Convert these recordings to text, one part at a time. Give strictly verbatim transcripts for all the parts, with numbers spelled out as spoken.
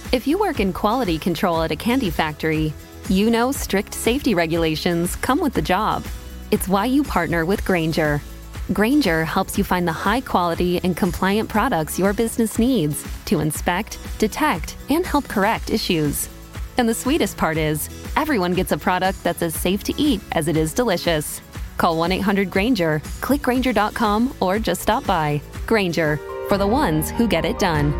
If you work in quality control at a candy factory, you know strict safety regulations come with the job. It's why you partner with Grainger. Grainger helps you find the high-quality and compliant products your business needs to inspect, detect, and help correct issues. And the sweetest part is, everyone gets a product that's as safe to eat as it is delicious. Call one eight hundred Grainger, click Grainger dot com, or just stop by. Grainger, for the ones who get it done.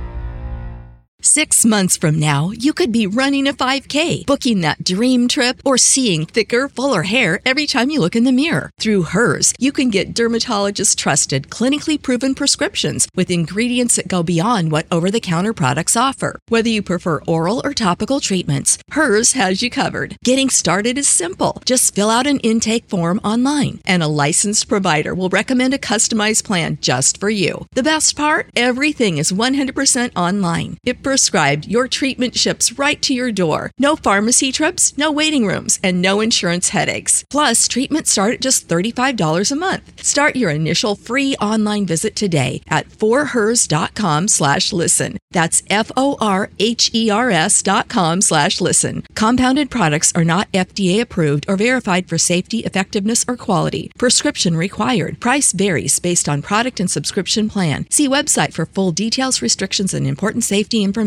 Six months from now, you could be running a five K, booking that dream trip, or seeing thicker, fuller hair every time you look in the mirror. Through Hers, you can get dermatologist-trusted, clinically proven prescriptions with ingredients that go beyond what over-the-counter products offer. Whether you prefer oral or topical treatments, Hers has you covered. Getting started is simple. Just fill out an intake form online, and a licensed provider will recommend a customized plan just for you. The best part? Everything is one hundred percent online. It prescribed, your treatment ships right to your door. No pharmacy trips, no waiting rooms, and no insurance headaches. Plus, treatments start at just thirty-five dollars a month. Start your initial free online visit today at forhers.com slash listen. That's F-O-R-H-E-R-S dot com slash listen. Compounded products are not F D A approved or verified for safety, effectiveness, or quality. Prescription required. Price varies based on product and subscription plan. See website for full details, restrictions, and important safety information.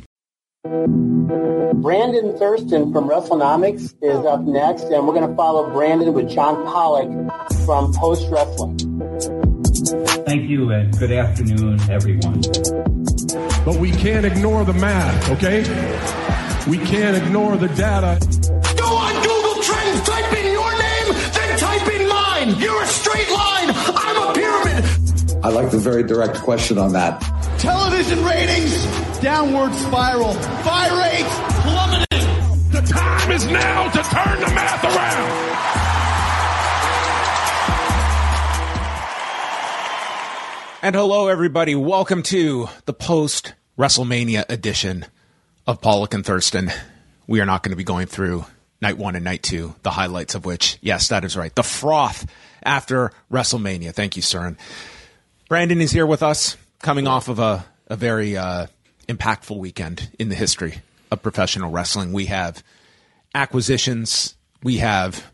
Brandon Thurston from WrestleNomics is up next, and we're going to follow Brandon with John Pollock from Post Wrestling. Thank you, and good afternoon, everyone. But we can't ignore the math, okay? We can't ignore the data. Go on Google Trends, type in your name, then type in mine. You're a straight line. I'm a pyramid. I like the very direct question on that. Television ratings, downward spiral. Buy rates, plummeting. The time is now to turn the math around. And hello, everybody. Welcome to the post-WrestleMania edition of Pollock and Thurston. We are not going to be going through night one and night two, the highlights of which, yes, that is right, the froth after WrestleMania. Thank you, Søren. Brandon is here with us, coming off of a, a very uh, impactful weekend in the history of professional wrestling. We have acquisitions, we have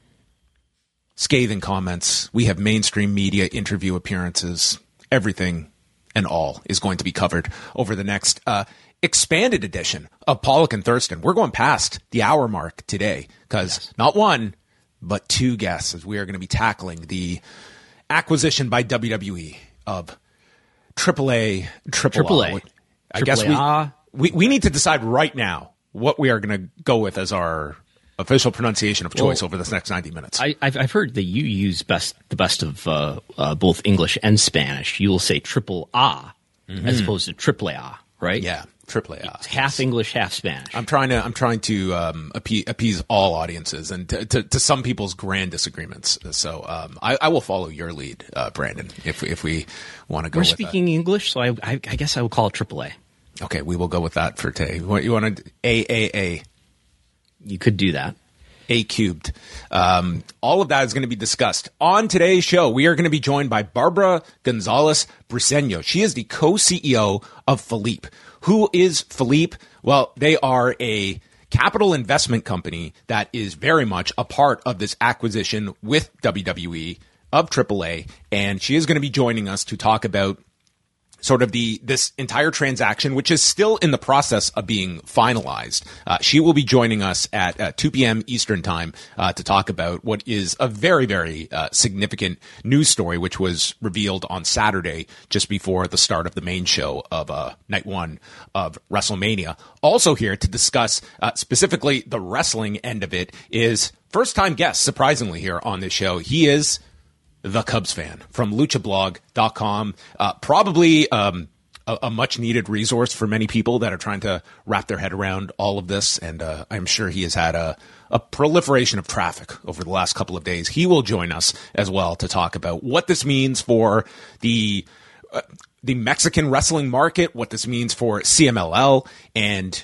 scathing comments, we have mainstream media interview appearances. Everything and all is going to be covered over the next uh, expanded edition of Pollock and Thurston. We're going past the hour mark today because yes. Not one, but two guests, as we are going to be tackling the acquisition by W W E of Triple A, Triple, Triple A. A. I guess we, A. we we need to decide right now what we are going to go with as our official pronunciation of choice well, over this next ninety minutes. I, I've, I've heard that you use best the best of uh, uh, both English and Spanish. You will say Triple A mm-hmm. as opposed to Triple A, right? Yeah, Triple A. It's half English, half Spanish. I'm trying to I'm trying to um, appease, appease all audiences and to, to, to some people's grand disagreements. So um, I, I will follow your lead, uh, Brandon, if if we want to go. We're with speaking that. English, so I, I, I guess I will call it Triple A. Okay, we will go with that for today. You want, you want to A A A? You could do that. A cubed. Um, all of that is going to be discussed on today's show. We are going to be joined by Barbara Gonzalez Briceño. She is the co-C E O of Philippe. Who is Philippe? Well, they are a capital investment company that is very much a part of this acquisition with W W E of Triple A, and she is going to be joining us to talk about sort of the this entire transaction, which is still in the process of being finalized. Uh, she will be joining us at uh, two p.m. Eastern time uh, to talk about what is a very, very uh, significant news story, which was revealed on Saturday just before the start of the main show of uh, night one of WrestleMania. Also here to discuss uh, specifically the wrestling end of it is first-time guest, surprisingly, here on this show. He is the Cubs fan from lucha blog dot com, uh, probably um, a, a much-needed resource for many people that are trying to wrap their head around all of this, and uh, I'm sure he has had a, a proliferation of traffic over the last couple of days. He will join us as well to talk about what this means for the uh, the Mexican wrestling market, what this means for C M L L, and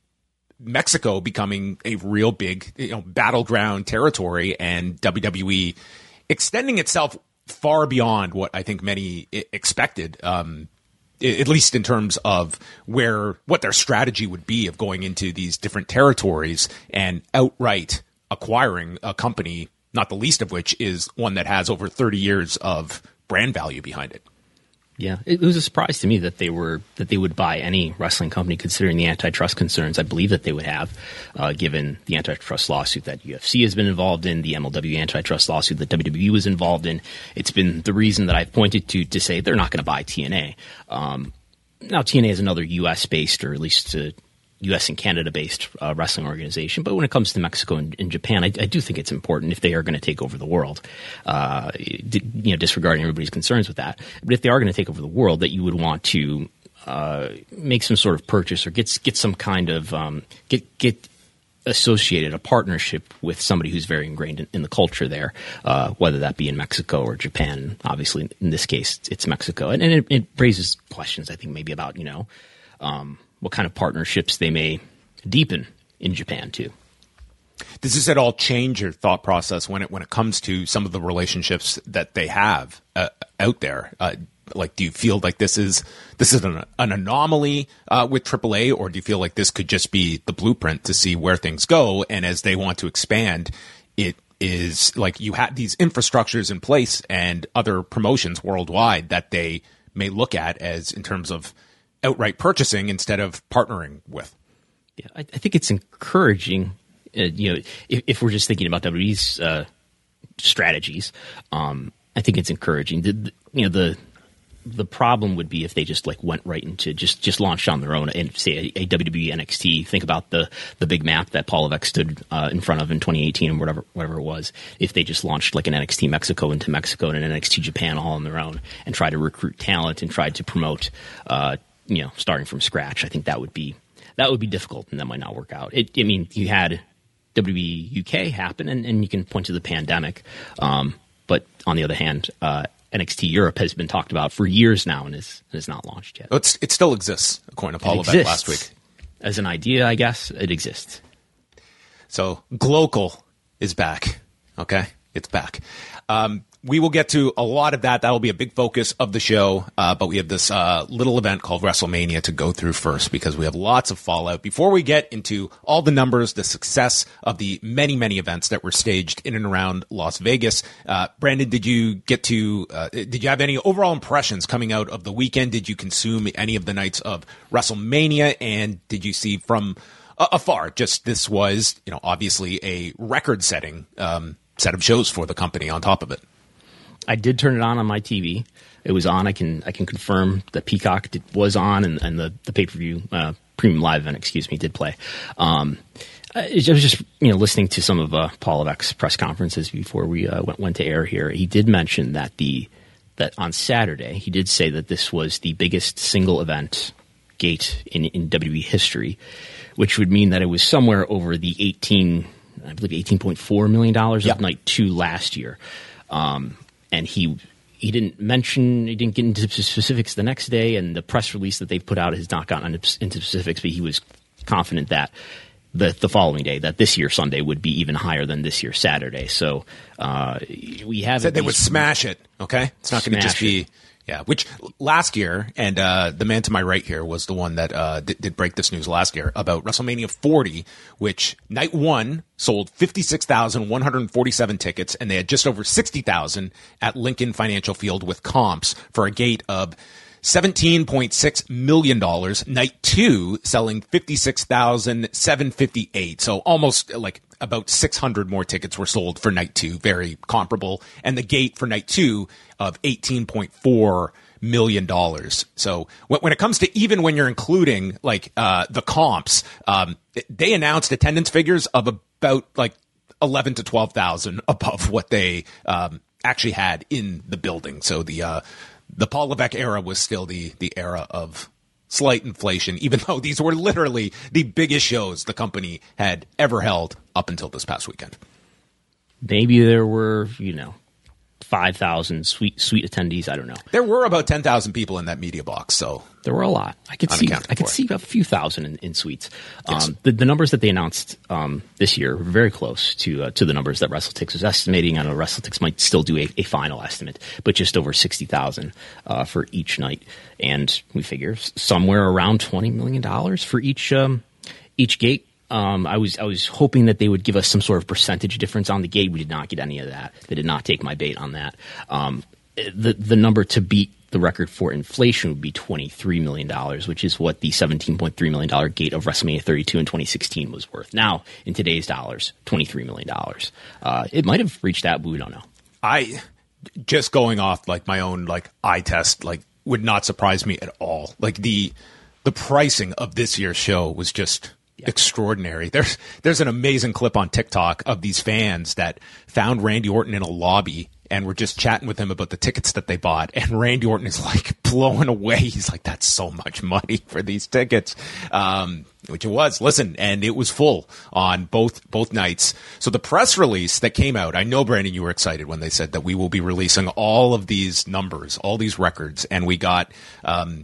Mexico becoming a real big, you know, battleground territory, and W W E extending itself far beyond what I think many expected. Um, at least in terms of where what their strategy would be of going into these different territories and outright acquiring a company, not the least of which is one that has over thirty years of brand value behind it. Yeah, it was a surprise to me that they were that they would buy any wrestling company, considering the antitrust concerns I believe that they would have, uh, given the antitrust lawsuit that U F C has been involved in, the M L W antitrust lawsuit that W W E was involved in. It's been the reason that I've pointed to to say they're not going to buy T N A. Um, now, T N A is another U S based, or at least uh, U S and Canada-based uh, wrestling organization. But when it comes to Mexico and, and Japan, I, I do think it's important if they are going to take over the world, uh, you know, disregarding everybody's concerns with that. But if they are going to take over the world, that you would want to uh, make some sort of purchase or get get some kind of um, get get associated a partnership with somebody who's very ingrained in, in the culture there, uh, whether that be in Mexico or Japan. Obviously, in this case, it's Mexico, and, and it, it raises questions, I think, maybe about you know. Um, what kind of partnerships they may deepen in Japan, too. Does this at all change your thought process when it when it comes to some of the relationships that they have uh, out there? Uh, like, do you feel like this is this is an, an anomaly uh, with triple A, or do you feel like this could just be the blueprint to see where things go? And as they want to expand, it is like you have these infrastructures in place and other promotions worldwide that they may look at as in terms of outright purchasing instead of partnering with. Yeah, I, I think it's encouraging. Uh, you know, if, if we're just thinking about W W E's uh, strategies, um, I think it's encouraging. The, the, you know, the the problem would be if they just like went right into just just launched on their own and say a, a W W E N X T. Think about the the big map that Paul Levesque stood uh, in front of in twenty eighteen and whatever whatever it was. If they just launched like an N X T Mexico into Mexico and an N X T Japan all on their own and tried to recruit talent and tried to promote. Uh, you know, starting from scratch, I think that would be that would be difficult, and that might not work out. It, I mean, you had W W E U K happen, and, and you can point to the pandemic. Um, but on the other hand, uh, N X T Europe has been talked about for years now, and is is not launched yet. It's, it still exists, according to Paul Levesque last week. As an idea, I guess it exists. So Glocal is back. Okay, it's back. Um, We will get to a lot of that. That will be a big focus of the show. Uh, but we have this uh, little event called WrestleMania to go through first because we have lots of fallout. Before we get into all the numbers, the success of the many, many events that were staged in and around Las Vegas, uh, Brandon, did you get to, uh, did you have any overall impressions coming out of the weekend? Did you consume any of the nights of WrestleMania? And did you see from uh, afar, just this was, you know, obviously a record-setting um, set of shows for the company on top of it? I did turn it on on my T V. It was on. I can I can confirm that Peacock did, was on, and, and the, the pay-per-view uh, premium live event, excuse me, did play. Um, I was just you know listening to some of uh, Paul Levesque's press conferences before we uh, went, went to air here. He did mention that the that on Saturday he did say that this was the biggest single event gate in, in W W E history, which would mean that it was somewhere over the eighteen, I believe eighteen point four million dollars yep. of night two last year. Um, And he he didn't mention, he didn't get into specifics the next day, and the press release that they've put out has not gotten into specifics, but he was confident that the the following day, that this year Sunday would be even higher than this year Saturday. So uh, we have said they would smash it. Okay, it's not going to just be. Yeah, which last year, and uh, the man to my right here was the one that uh, did, did break this news last year about WrestleMania forty, which night one sold fifty-six thousand one hundred forty-seven tickets, and they had just over sixty thousand at Lincoln Financial Field with comps for a gate of seventeen point six million dollars. Night two selling fifty-six thousand seven hundred fifty-eight, so almost like about six hundred more tickets were sold for night two, very comparable. And the gate for night two of eighteen point four million dollars. So when, when it comes to even when you're including like uh, the comps, um, they announced attendance figures of about like eleven to twelve thousand above what they um, actually had in the building. So the uh, the Paul Levesque era was still the the era of slight inflation, even though these were literally the biggest shows the company had ever held up until this past weekend. Maybe there were, you know, five thousand sweet sweet attendees. I don't know. There were about ten thousand people in that media box, so There were a lot. I could see. I could see a few thousand in, in suites. Yes. Um, the, the numbers that they announced um, this year were very close to uh, to the numbers that WrestleTix was estimating. I know WrestleTix might still do a, a final estimate, but just over sixty thousand uh, for each night, and we figure somewhere around twenty million dollars for each um, each gate. Um, I was I was hoping that they would give us some sort of percentage difference on the gate. We did not get any of that. They did not take my bait on that. Um, the the number to beat the record for inflation would be twenty-three million dollars, which is what the seventeen point three million dollars gate of WrestleMania thirty-two in twenty sixteen was worth. Now, in today's dollars, twenty-three million dollars. Uh, it might have reached that, but we don't know. I, just going off like my own like eye test, like would not surprise me at all. Like the the pricing of this year's show was just yeah. extraordinary. There's there's an amazing clip on TikTok of these fans that found Randy Orton in a lobby and we're just chatting with him about the tickets that they bought. And Randy Orton is like blown away. He's like, that's so much money for these tickets, um, which it was. Listen, and it was full on both both nights. So the press release that came out, I know, Brandon, you were excited when they said that we will be releasing all of these numbers, all these records. And we got um,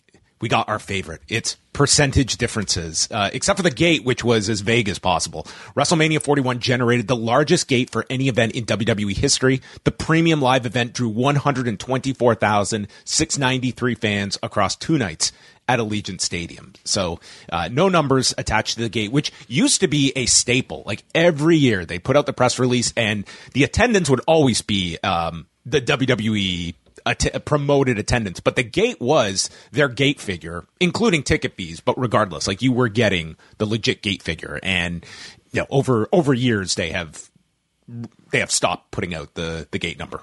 we got our favorite. It's percentage differences, uh, except for the gate, which was as vague as possible. WrestleMania forty-one generated the largest gate for any event in W W E history. The premium live event drew one hundred twenty-four thousand six hundred ninety-three fans across two nights at Allegiant Stadium. So uh, no numbers attached to the gate, which used to be a staple. Like every year they put out the press release and the attendance would always be um, the W W E Att- promoted attendance, but the gate was their gate figure, including ticket fees. But regardless, like you were getting the legit gate figure, and you know, over over years they have they have stopped putting out the the gate number.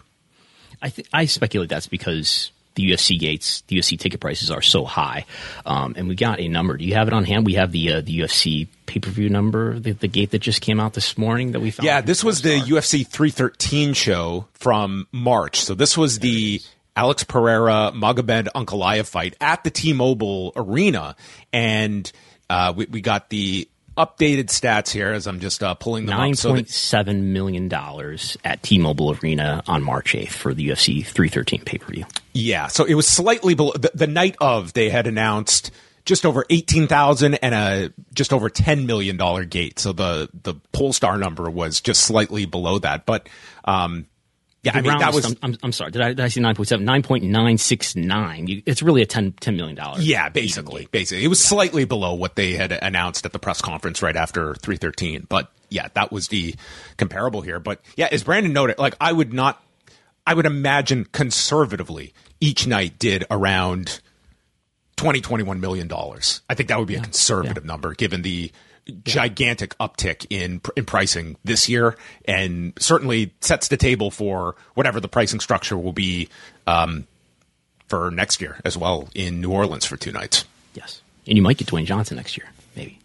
I th- I speculate that's because the U F C gates, the U F C ticket prices are so high, um, and we got a number. Do you have it on hand? We have the uh, the U F C pay per view number, the, the gate that just came out this morning that we found. Yeah, this was the U F C three thirteen show from March. So this was the Alex Pereira Magomed Ankalaev fight at the T-Mobile Arena, and uh, we, we got the updated stats here as I'm just uh, pulling them nine up. nine point seven so million dollars at T-Mobile Arena on March eighth for the U F C three thirteen pay-per-view. Yeah, so it was slightly below. The, the night of, they had announced just over eighteen thousand and a just over ten million dollars gate. So the, the Polestar number was just slightly below that. But um, yeah, the I mean, that was. I'm, I'm, I'm sorry. Did I, did I say nine point seven? nine point nine six nine. You, it's really a ten, ten million dollars. Yeah, basically. Basically. It was slightly below what they had announced at the press conference right after three thirteen. But yeah, that was the comparable here. But yeah, as Brandon noted, like I would not, I would imagine conservatively each night did around twenty, twenty-one million dollars. I think that would be yeah. a conservative yeah. number given the gigantic uptick in in pricing this year, and certainly sets the table for whatever the pricing structure will be um, for next year as well in New Orleans for two nights. Yes, and you might get Dwayne Johnson next year, maybe.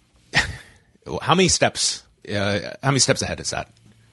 How many steps? Uh, how many steps ahead is that?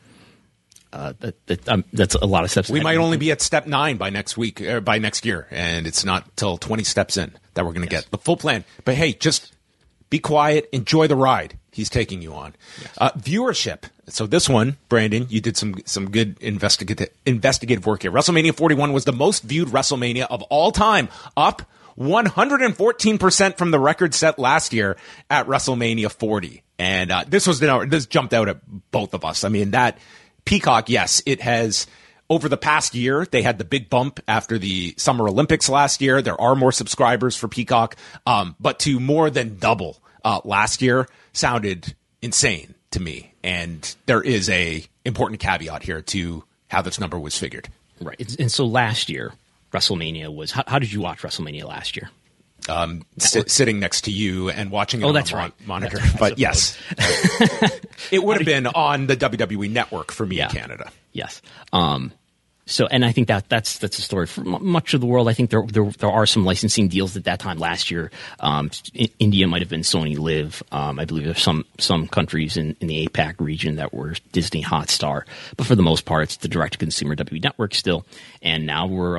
Uh, that, that um, that's a lot of steps. We might only be at step nine by next week, or by next year, and it's not till twenty steps in that we're going to yes. get the full plan. But hey, just be quiet, enjoy the ride he's taking you on. Yes. Uh, viewership. So this one, Brandon, you did some some good investigative investigative work here. WrestleMania forty-one was the most viewed WrestleMania of all time, up one hundred fourteen percent from the record set last year at WrestleMania forty. And uh, this was the this jumped out at both of us. I mean, that Peacock, yes, it has. Over the past year, they had the big bump after the Summer Olympics last year. There are more subscribers for Peacock, um, but to more than double uh, last year sounded insane to me. And there is a important caveat here to how this number was figured. Right. And so last year, WrestleMania was. How, how did you watch WrestleMania last year? Um, sit, sitting next to you and watching it oh, on that's the right. monitor. That's right, but yes, it would have been on the W W E Network for me yeah. in Canada. Yes. Um, so, and I think that that's that's a story for m- much of the world. I think there there, there are some licensing deals at that time last year. Um, in, India might have been Sony Live. Um, I believe there's some some countries in, in the APAC region that were Disney Hotstar. But for the most part, it's the direct-to-consumer W W E Network still. And now we're on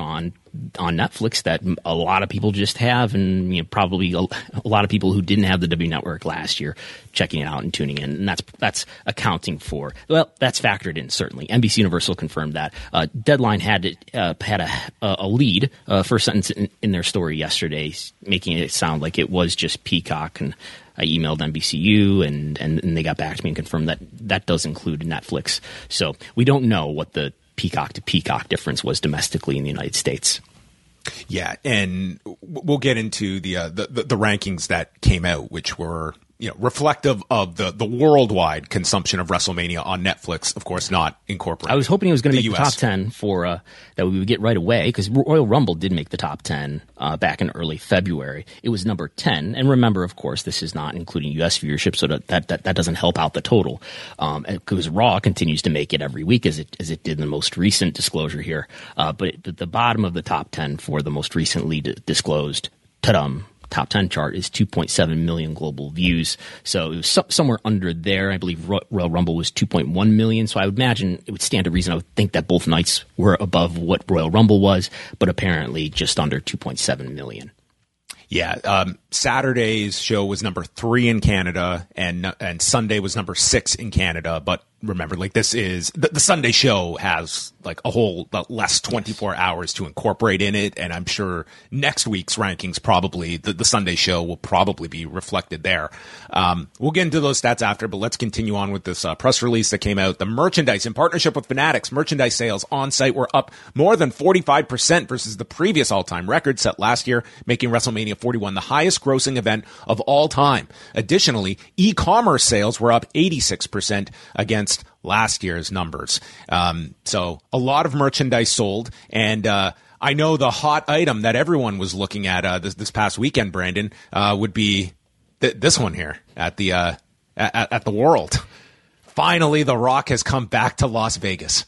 on Netflix that a lot of people just have, and you know, probably a, a lot of people who didn't have the W Network last year checking it out and tuning in, and that's that's accounting for, well, that's factored in, certainly. N B C Universal confirmed that. Uh, Deadline had uh, had a, a lead, uh, first sentence in, in their story yesterday, making it sound like it was just Peacock, and I emailed N B C U, and, and, and they got back to me and confirmed that that does include Netflix. So we don't know what the Peacock to Peacock difference was domestically in the United States. Yeah, and we'll get into the, uh, the, the the rankings that came out, which were, you know, reflective of the, the worldwide consumption of WrestleMania on Netflix, of course, not incorporated. I was hoping it was going to make U S. the top ten for uh, that we would get right away, because Royal Rumble did make the top ten uh, back in early February. It was number ten, and remember, of course, this is not including U S viewership, so that that, that, that doesn't help out the total. Um, because Raw continues to make it every week, as it as it did in the most recent disclosure here. Uh, but at the bottom of the top ten for the most recently d- disclosed, ta-dum, top ten chart is two point seven million global views. So it was so- somewhere under there. I believe Ro- Royal Rumble was two point one million. So I would imagine it would stand to reason. I would think that both nights were above what Royal Rumble was, but apparently just under two point seven million. Yeah, um, Saturday's show was number three in Canada, and and Sunday was number six in Canada. But remember, like this is the, the Sunday show has like a whole uh, less twenty-four hours to incorporate in it, and I'm sure next week's rankings probably the, the Sunday show will probably be reflected there. Um, we'll get into those stats after, but let's continue on with this uh, press release that came out. The merchandise in partnership with Fanatics, merchandise sales on site were up more than forty-five percent versus the previous all-time record set last year, making WrestleMania forty-one the highest grossing event of all time. Additionally, e-commerce sales were up eighty-six percent against last year's numbers. Um, so a lot of merchandise sold. And uh, I know the hot item that everyone was looking at uh, this, this past weekend, Brandon, uh, would be th- this one here at the uh, at, at the World. Finally, The Rock has come back to Las Vegas.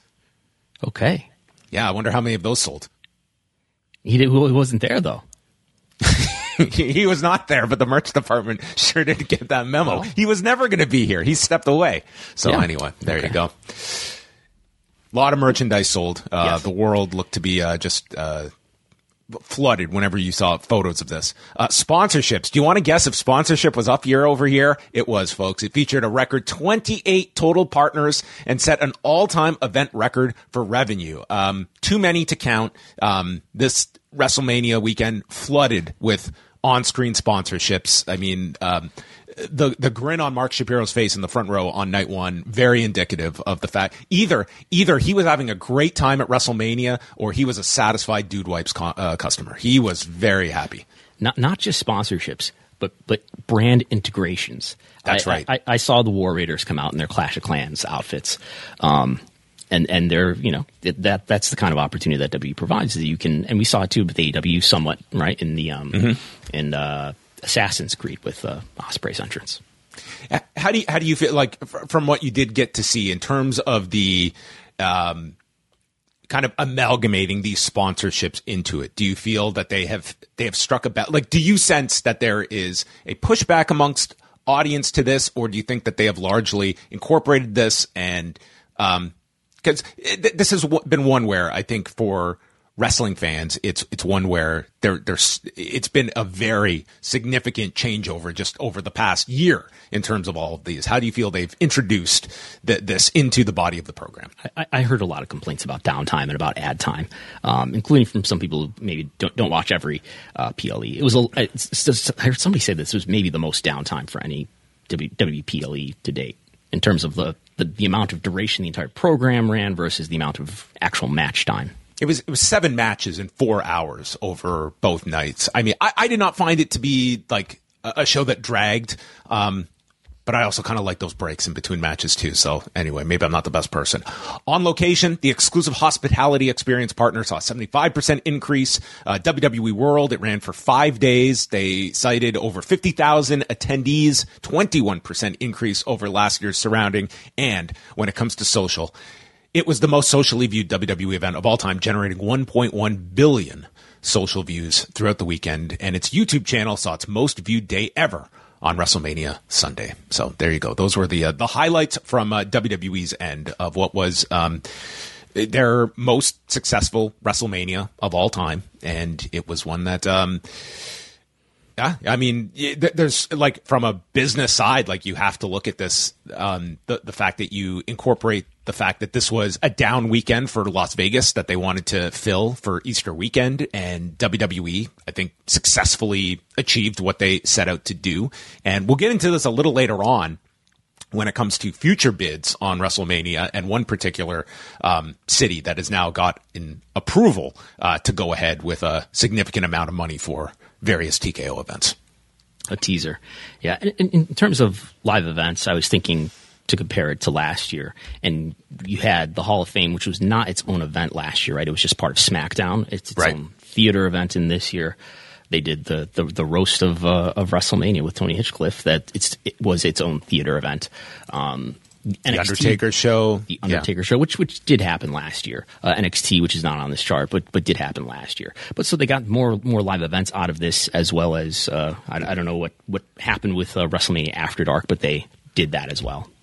Okay. Yeah, I wonder how many of those sold. He, did, he wasn't there, though. He was not there, but the merch department sure did get that memo. Oh. He was never going to be here. He stepped away. So yeah. Anyway, there okay. you go. A lot of merchandise sold. Uh, yes. The World looked to be uh, just uh, flooded whenever you saw photos of this. Uh, sponsorships. Do you want to guess if sponsorship was up year over year? It was, folks. It featured a record twenty-eight total partners and set an all-time event record for revenue. Um, too many to count. Um, this WrestleMania weekend flooded with on-screen sponsorships. I mean, um, the the grin on Mark Shapiro's face in the front row on night one, very indicative of the fact either either he was having a great time at WrestleMania or he was a satisfied Dude Wipes co- uh, customer. He was very happy. Not not just sponsorships, but but brand integrations. That's I, right. I, I saw the War Raiders come out in their Clash of Clans outfits. Um, And and they're, you know, that that's the kind of opportunity that W W E provides, that you can, and we saw it too with A E W somewhat, right, in the um mm-hmm. in uh, Assassin's Creed with uh, Ospreay's entrance. How do you how do you feel like from what you did get to see in terms of the um kind of amalgamating these sponsorships into it? Do you feel that they have they have struck a balance? Like, do you sense that there is a pushback amongst audience to this, or do you think that they have largely incorporated this and um because this has been one where I think for wrestling fans, it's it's one where there there's it's been a very significant changeover just over the past year in terms of all of these. How do you feel they've introduced the, this into the body of the program? I, I heard a lot of complaints about downtime and about ad time, um, including from some people who maybe don't don't watch every uh, P L E. It was a, it's just, I heard somebody say this was maybe the most downtime for any W W E P L E to date, in terms of the, the, the amount of duration the entire program ran versus the amount of actual match time. It was it was seven matches in four hours over both nights. I mean, I, I did not find it to be like a, a show that dragged, um, but I also kind of like those breaks in between matches too. So anyway, maybe I'm not the best person. On Location, the exclusive hospitality experience partner saw a seventy-five percent increase. Uh, W W E World, it ran for five days. They cited over fifty thousand attendees, twenty-one percent increase over last year's surrounding. And when it comes to social, it was the most socially viewed W W E event of all time, generating one point one billion social views throughout the weekend. And its YouTube channel saw its most viewed day ever on WrestleMania Sunday. So there you go. Those were the uh, the highlights from uh, W W E's end of what was um, their most successful WrestleMania of all time, and it was one that, um, yeah, I mean, there's like from a business side, like you have to look at this, um, the the fact that you incorporate the fact that this was a down weekend for Las Vegas that they wanted to fill for Easter weekend, and W W E, I think, successfully achieved what they set out to do. And we'll get into this a little later on when it comes to future bids on WrestleMania, and one particular um, city that has now got an approval uh, to go ahead with a significant amount of money for various T K O events. A teaser. Yeah. In, in terms of live events, I was thinking to compare it to last year. And you had the Hall of Fame, which was not its own event last year, right? It was just part of SmackDown. It's its right. own theater event. And this year they did the the, the roast of uh, of WrestleMania with Tony Hinchcliffe. That it's it was its own theater event. Um, The N X T, Undertaker show. The Undertaker yeah. show, which which did happen last year. Uh, N X T, which is not on this chart, but but did happen last year. But so they got more more live events out of this, as well as uh, I, I don't know what, what happened with uh, WrestleMania After Dark, but they did that as well.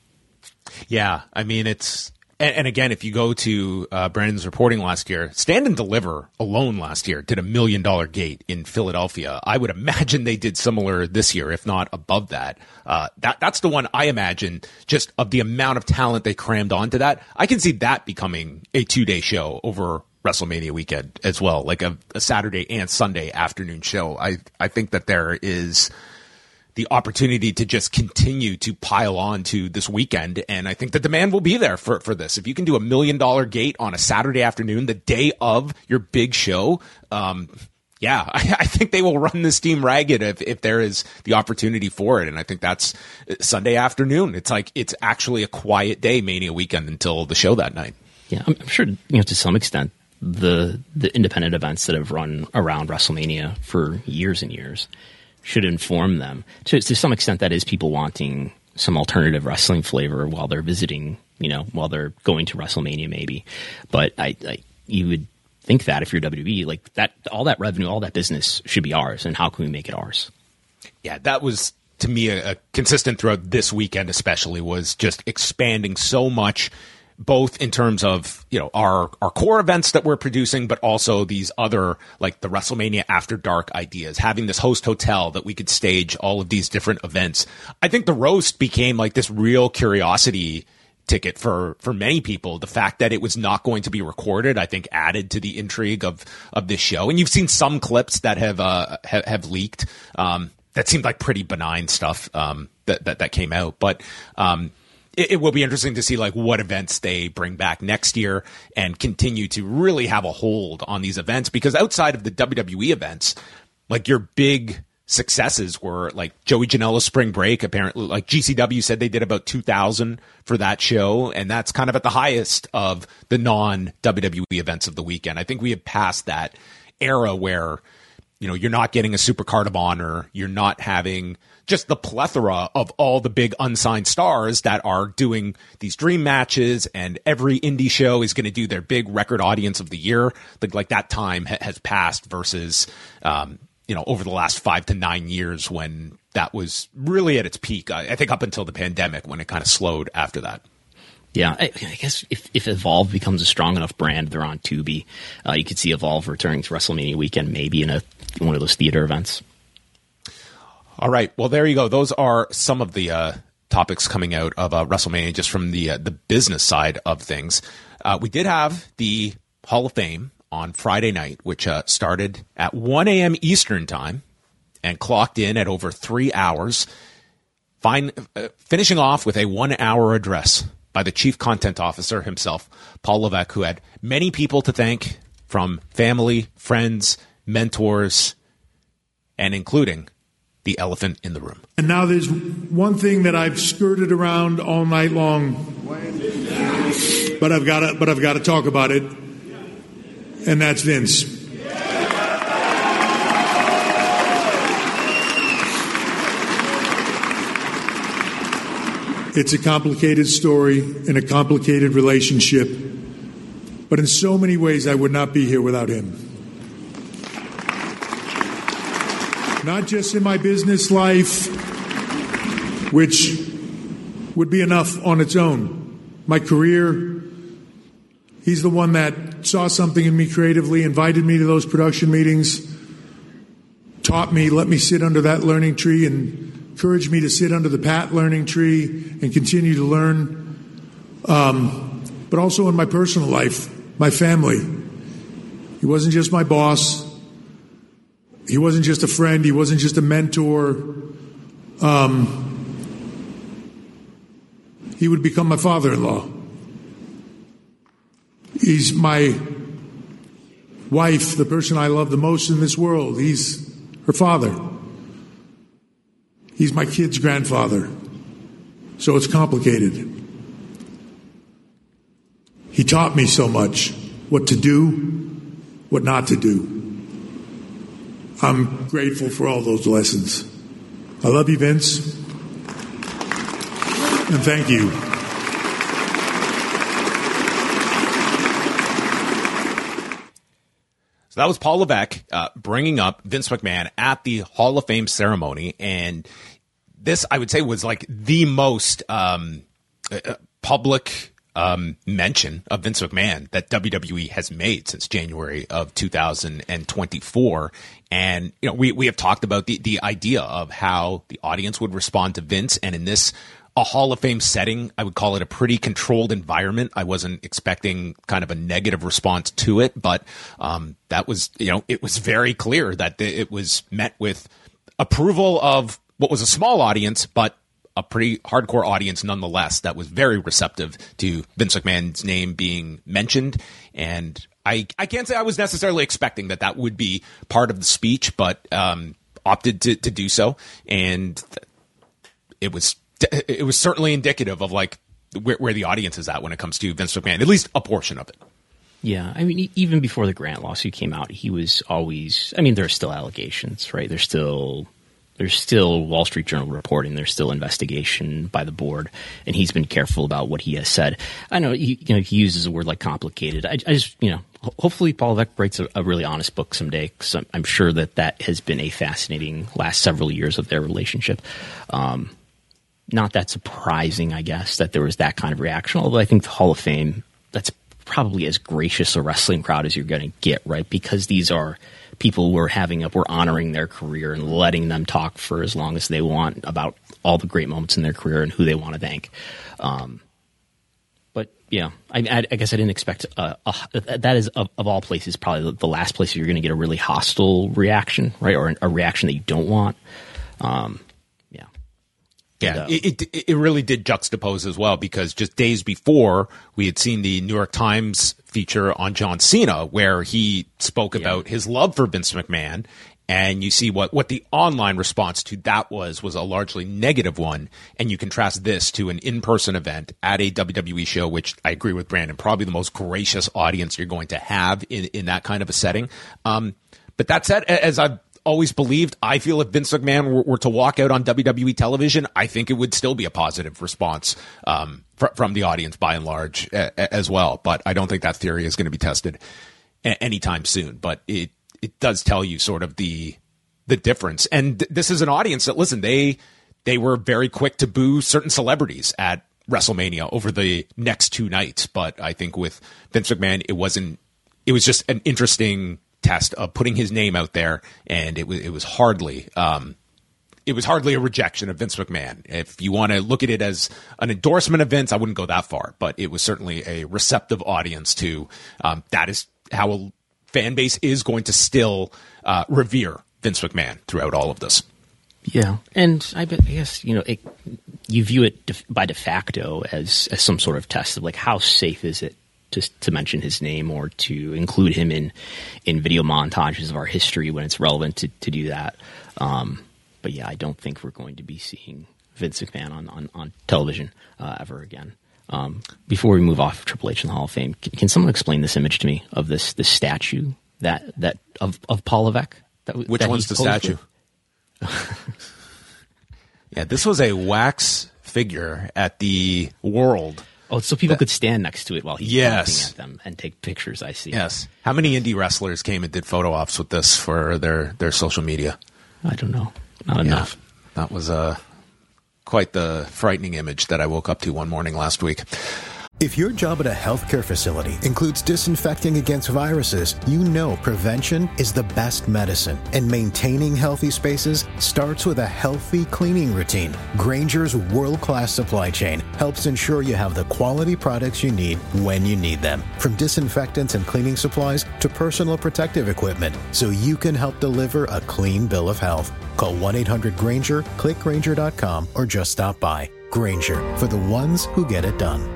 Yeah, I mean it's and, and again, if you go to uh, Brandon's reporting last year, Stand and Deliver alone last year did a million dollar gate in Philadelphia. I would imagine they did similar this year, if not above that. Uh, that that's the one I imagine, just of the amount of talent they crammed onto that. I can see that becoming a two day show over WrestleMania weekend as well, like a, a Saturday and Sunday afternoon show. I I think that there is the opportunity to just continue to pile on to this weekend. And I think the demand will be there for, for this. If you can do a million dollar gate on a Saturday afternoon, the day of your big show, um, yeah, I, I think they will run this team ragged if, if there is the opportunity for it. And I think that's Sunday afternoon. It's like, it's actually a quiet day, Mania weekend, until the show that night. Yeah, I'm, I'm sure, you know, to some extent, the the independent events that have run around WrestleMania for years and years should inform them. To, to some extent, that is people wanting some alternative wrestling flavor while they're visiting, you know, while they're going to WrestleMania maybe. But I, I you would think that if you're W W E, like that, all that revenue, all that business should be ours. And how can we make it ours? Yeah, that was, to me, a, a consistent throughout this weekend especially, was just expanding so much, both in terms of, you know, our, our core events that we're producing, but also these other, like the WrestleMania After Dark ideas, having this host hotel that we could stage all of these different events. I think the roast became like this real curiosity ticket for, for many people. The fact that it was not going to be recorded, I think, added to the intrigue of, of this show. And you've seen some clips that have, uh, have, have leaked, um, that seemed like pretty benign stuff, um, that, that, that came out. But, um, it will be interesting to see like what events they bring back next year and continue to really have a hold on these events, because outside of the W W E events, like your big successes were like Joey Janela's Spring Break. Apparently, like G C W said they did about two thousand for that show. And that's kind of at the highest of the non W W E events of the weekend. I think we have passed that era where, you know, you're not getting a Super Card of Honor. You're not having just the plethora of all the big unsigned stars that are doing these dream matches, and every indie show is going to do their big record audience of the year. Like, like that time ha- has passed versus, um, you know, over the last five to nine years when that was really at its peak. I, I think up until the pandemic, when it kind of slowed after that. Yeah, I, I guess if, if Evolve becomes a strong enough brand, they're on Tubi. Uh, you could see Evolve returning to WrestleMania weekend, maybe in a one of those theater events. All right. Well, there you go. Those are some of the uh, topics coming out of uh, WrestleMania, just from the uh, the business side of things. Uh, we did have the Hall of Fame on Friday night, which uh, started at one a.m. Eastern time and clocked in at over three hours, fine, uh, finishing off with a one-hour address by the chief content officer himself, Paul Levesque, who had many people to thank, from family, friends, mentors, and including the elephant in the room. And now there's one thing that I've skirted around all night long, but I've got to, but I've got to talk about it, and that's Vince. It's a complicated story and a complicated relationship, but in so many ways I would not be here without him. Not just in my business life, which would be enough on its own. My career, He's the one that saw something in me creatively, invited me to those production meetings, taught me, let me sit under that learning tree, and encouraged me to sit under the Pat learning tree and continue to learn. Um, but also in my personal life, my family. He wasn't just my boss. He wasn't just a friend. He wasn't just a mentor. Um, he would become my father-in-law. He's my wife, the person I love the most in this world. He's her father. He's my kid's grandfather. So it's complicated. He taught me so much, what to do, what not to do. I'm grateful for all those lessons. I love you, Vince. And thank you. So that was Paul Levesque uh, bringing up Vince McMahon at the Hall of Fame ceremony. And this, I would say, was like the most um, uh, public um, mention of Vince McMahon that W W E has made since January of two thousand twenty-four. And, you know, we, we have talked about the, the idea of how the audience would respond to Vince. And in this, a Hall of Fame setting, I would call it a pretty controlled environment. I wasn't expecting kind of a negative response to it, but um, that was, you know, it was very clear that it was met with approval of what was a small audience, but a pretty hardcore audience nonetheless that was very receptive to Vince McMahon's name being mentioned. And I, I can't say I was necessarily expecting that that would be part of the speech, but um, opted to, to do so. And it was it was certainly indicative of like where, where the audience is at when it comes to Vince McMahon, at least a portion of it. Yeah, I mean, even before the Grant lawsuit came out, he was always, I mean, there are still allegations, right? There's still, there's still Wall Street Journal reporting. There's still investigation by the board, and he's been careful about what he has said. I know, he, you know, he uses a word like complicated. I, I just, you know, ho- hopefully Paul Levesque writes a, a really honest book someday, because I'm, I'm sure that that has been a fascinating last several years of their relationship. Um, not that surprising, I guess, that there was that kind of reaction, although I think the Hall of Fame, that's probably as gracious a wrestling crowd as you're going to get, right? Because these are people who are having up, we're honoring their career and letting them talk for as long as they want about all the great moments in their career and who they want to thank. Um, but yeah, I, I, I guess I didn't expect uh, a, that is of, of all places probably the, the last place you're going to get a really hostile reaction, right? Or a reaction that you don't want. Um, Yeah, it, it it really did juxtapose as well, because just days before we had seen the New York Times feature on John Cena where he spoke yeah. about his love for Vince McMahon, and you see what, what the online response to that was, was a largely negative one, and you contrast this to an in-person event at a W W E show, which I agree with Brandon, probably the most gracious audience you're going to have in, in that kind of a setting. Um, but that said, as I've always believed, I feel if Vince McMahon were, were to walk out on W W E television, I think it would still be a positive response um, fr- from the audience by and large a- as well. But I don't think that theory is going to be tested a- anytime soon. But it it does tell you sort of the the difference. And th- this is an audience that, listen, they they were very quick to boo certain celebrities at WrestleMania over the next two nights. But I think with Vince McMahon, it wasn't. It was just an interesting test of putting his name out there, and it was it was hardly um, it was hardly a rejection of Vince McMahon. If you want to look at it as an endorsement of Vince, I wouldn't go that far, but it was certainly a receptive audience to um, that is how a fan base is going to still uh, revere Vince McMahon throughout all of this. Yeah, and I, bet, I guess you know it, you view it de, by de facto as as some sort of test of like how safe is it just to mention his name or to include him in, in video montages of our history when it's relevant to, to do that. Um, but yeah, I don't think we're going to be seeing Vince McMahon on, on, on television uh, ever again. Um, before we move off of Triple H in the Hall of Fame, can, can someone explain this image to me of this, this statue that, that of, of Paul Levesque? That, Which that one's the statue? Yeah, this was a wax figure at the World. Oh, so people that, could stand next to it while he's yes. looking at them and take pictures, I see. Yes. How many indie wrestlers came and did photo ops with this for their, their social media? I don't know. Not yeah, enough. That was uh, quite the frightening image that I woke up to one morning last week. If your job at a healthcare facility includes disinfecting against viruses, you know prevention is the best medicine. And maintaining healthy spaces starts with a healthy cleaning routine. Grainger's world-class supply chain helps ensure you have the quality products you need when you need them. From disinfectants and cleaning supplies to personal protective equipment, so you can help deliver a clean bill of health. Call one eight hundred Grainger, click Grainger dot com, or just stop by. Grainger, for the ones who get it done.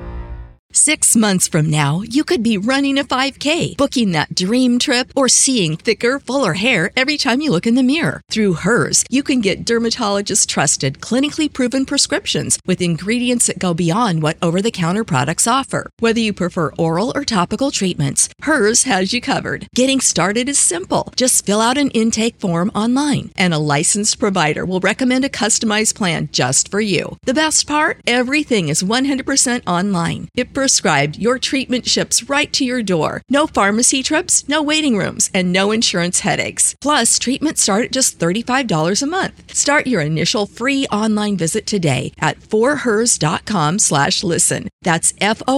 Six months from now, you could be running a five K, booking that dream trip, or seeing thicker, fuller hair every time you look in the mirror. Through Hers, you can get dermatologist-trusted, clinically proven prescriptions with ingredients that go beyond what over-the-counter products offer. Whether you prefer oral or topical treatments, Hers has you covered. Getting started is simple. Just fill out an intake form online, and a licensed provider will recommend a customized plan just for you. The best part? Everything is one hundred percent online. It prescribed, your treatment ships right to your door. No pharmacy trips, no waiting rooms, and no insurance headaches. Plus, treatments start at just thirty-five dollars a month. Start your initial free online visit today at forhers.com slash listen. That's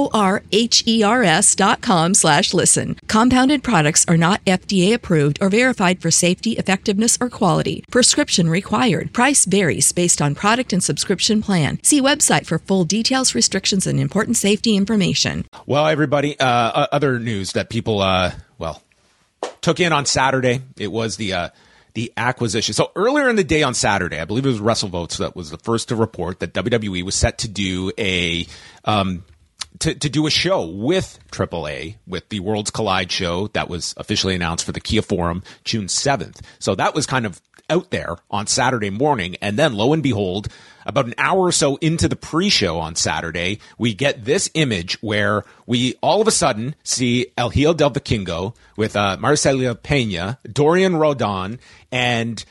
F-O-R-H-E-R-S dot com slash listen. Compounded products are not F D A approved or verified for safety, effectiveness, or quality. Prescription required. Price varies based on product and subscription plan. See website for full details, restrictions, and important safety information. Well, everybody, uh, other news that people, uh, well, took in on Saturday. It was the uh, the acquisition. So earlier in the day on Saturday, I believe it was WrestleVotes that was the first to report that W W E was set to do a um, to, to do a show with triple A, with the Worlds Collide show that was officially announced for the Kia Forum June seventh. So that was kind of out there on Saturday morning, and then lo and behold, about an hour or so into the pre-show on Saturday, we get this image where we all of a sudden see El Hijo del Vikingo with uh, Marcela Peña, Dorian Rodon, and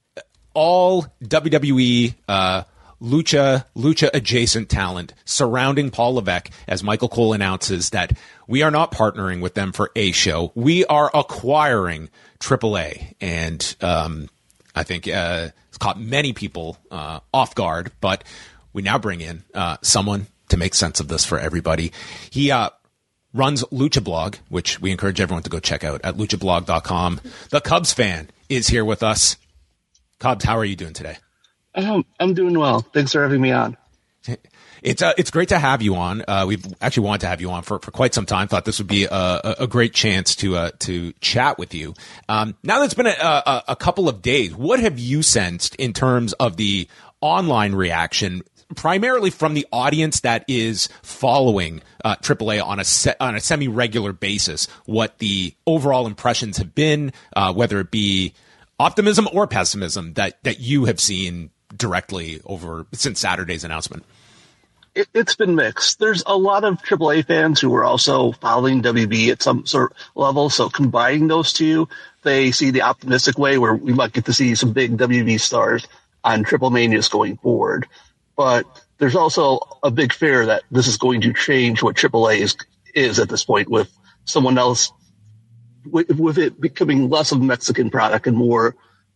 all W W E uh, lucha lucha adjacent talent surrounding Paul Levesque as Michael Cole announces that we are not partnering with them for a show. We are acquiring triple A. And um, I think uh, it's caught many people uh, off guard, but we now bring in uh, someone to make sense of this for everybody. He uh, runs Lucha Blog, which we encourage everyone to go check out at lucha blog dot com. The Cubs fan is here with us. Cubs, how are you doing today? Um, I'm doing well. Thanks for having me on. It's uh, it's great to have you on. Uh, we've actually wanted to have you on for, for quite some time. Thought this would be a, a great chance to uh, to chat with you. Um, now that it's been a, a, a couple of days, what have you sensed in terms of the online reaction, primarily from the audience that is following uh, triple A on a se- on a semi-regular basis? What the overall impressions have been, uh, whether it be optimism or pessimism that that you have seen directly over since Saturday's announcement? It, it's been mixed. There's a lot of triple A fans who are also following W W E at some sort of level. So combining those two, they see the optimistic way where we might get to see some big W W E stars on Triple Manias going forward. But there's also a big fear that this is going to change what triple A is, is at this point, with someone else, with, with it becoming less of a Mexican product and more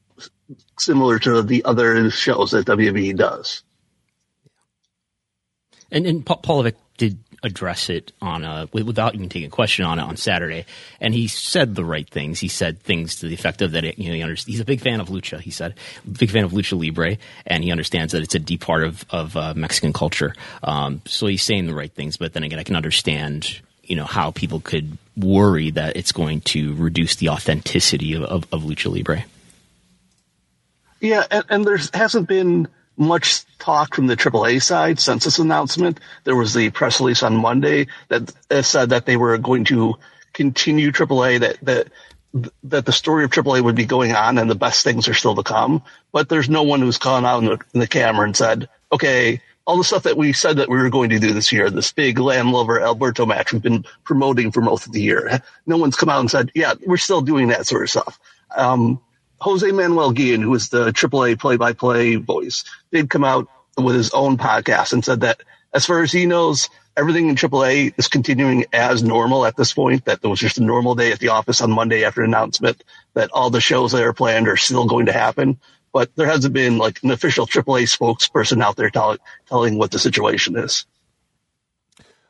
similar to the other shows that W W E does. And, and Paul Levesque did address it on a, without even taking a question on it on Saturday, and he said the right things. He said things to the effect of that. It, you know, he understands, he's a big fan of lucha. He said, big fan of lucha libre, and he understands that it's a deep part of of uh, Mexican culture. Um, so he's saying the right things. But then again, I can understand, you know, how people could worry that it's going to reduce the authenticity of, of, of lucha libre. Yeah, and, and there hasn't been much talk from the triple A side since this announcement. There was the press release on Monday that said that they were going to continue triple A, that that that the story of triple A would be going on and the best things are still to come. But there's no one who's gone out in the, in the camera and said, okay, all the stuff that we said that we were going to do this year, this big Landlover Alberto match we've been promoting for most of the year, no one's come out and said, yeah, we're still doing that sort of stuff. Um, Jose Manuel Guillen, who is the triple A play-by-play voice, did come out with his own podcast and said that as far as he knows, everything in triple A is continuing as normal at this point, that there was just a normal day at the office on Monday after announcement, that all the shows that are planned are still going to happen. But there hasn't been like an official triple A spokesperson out there tell, telling what the situation is.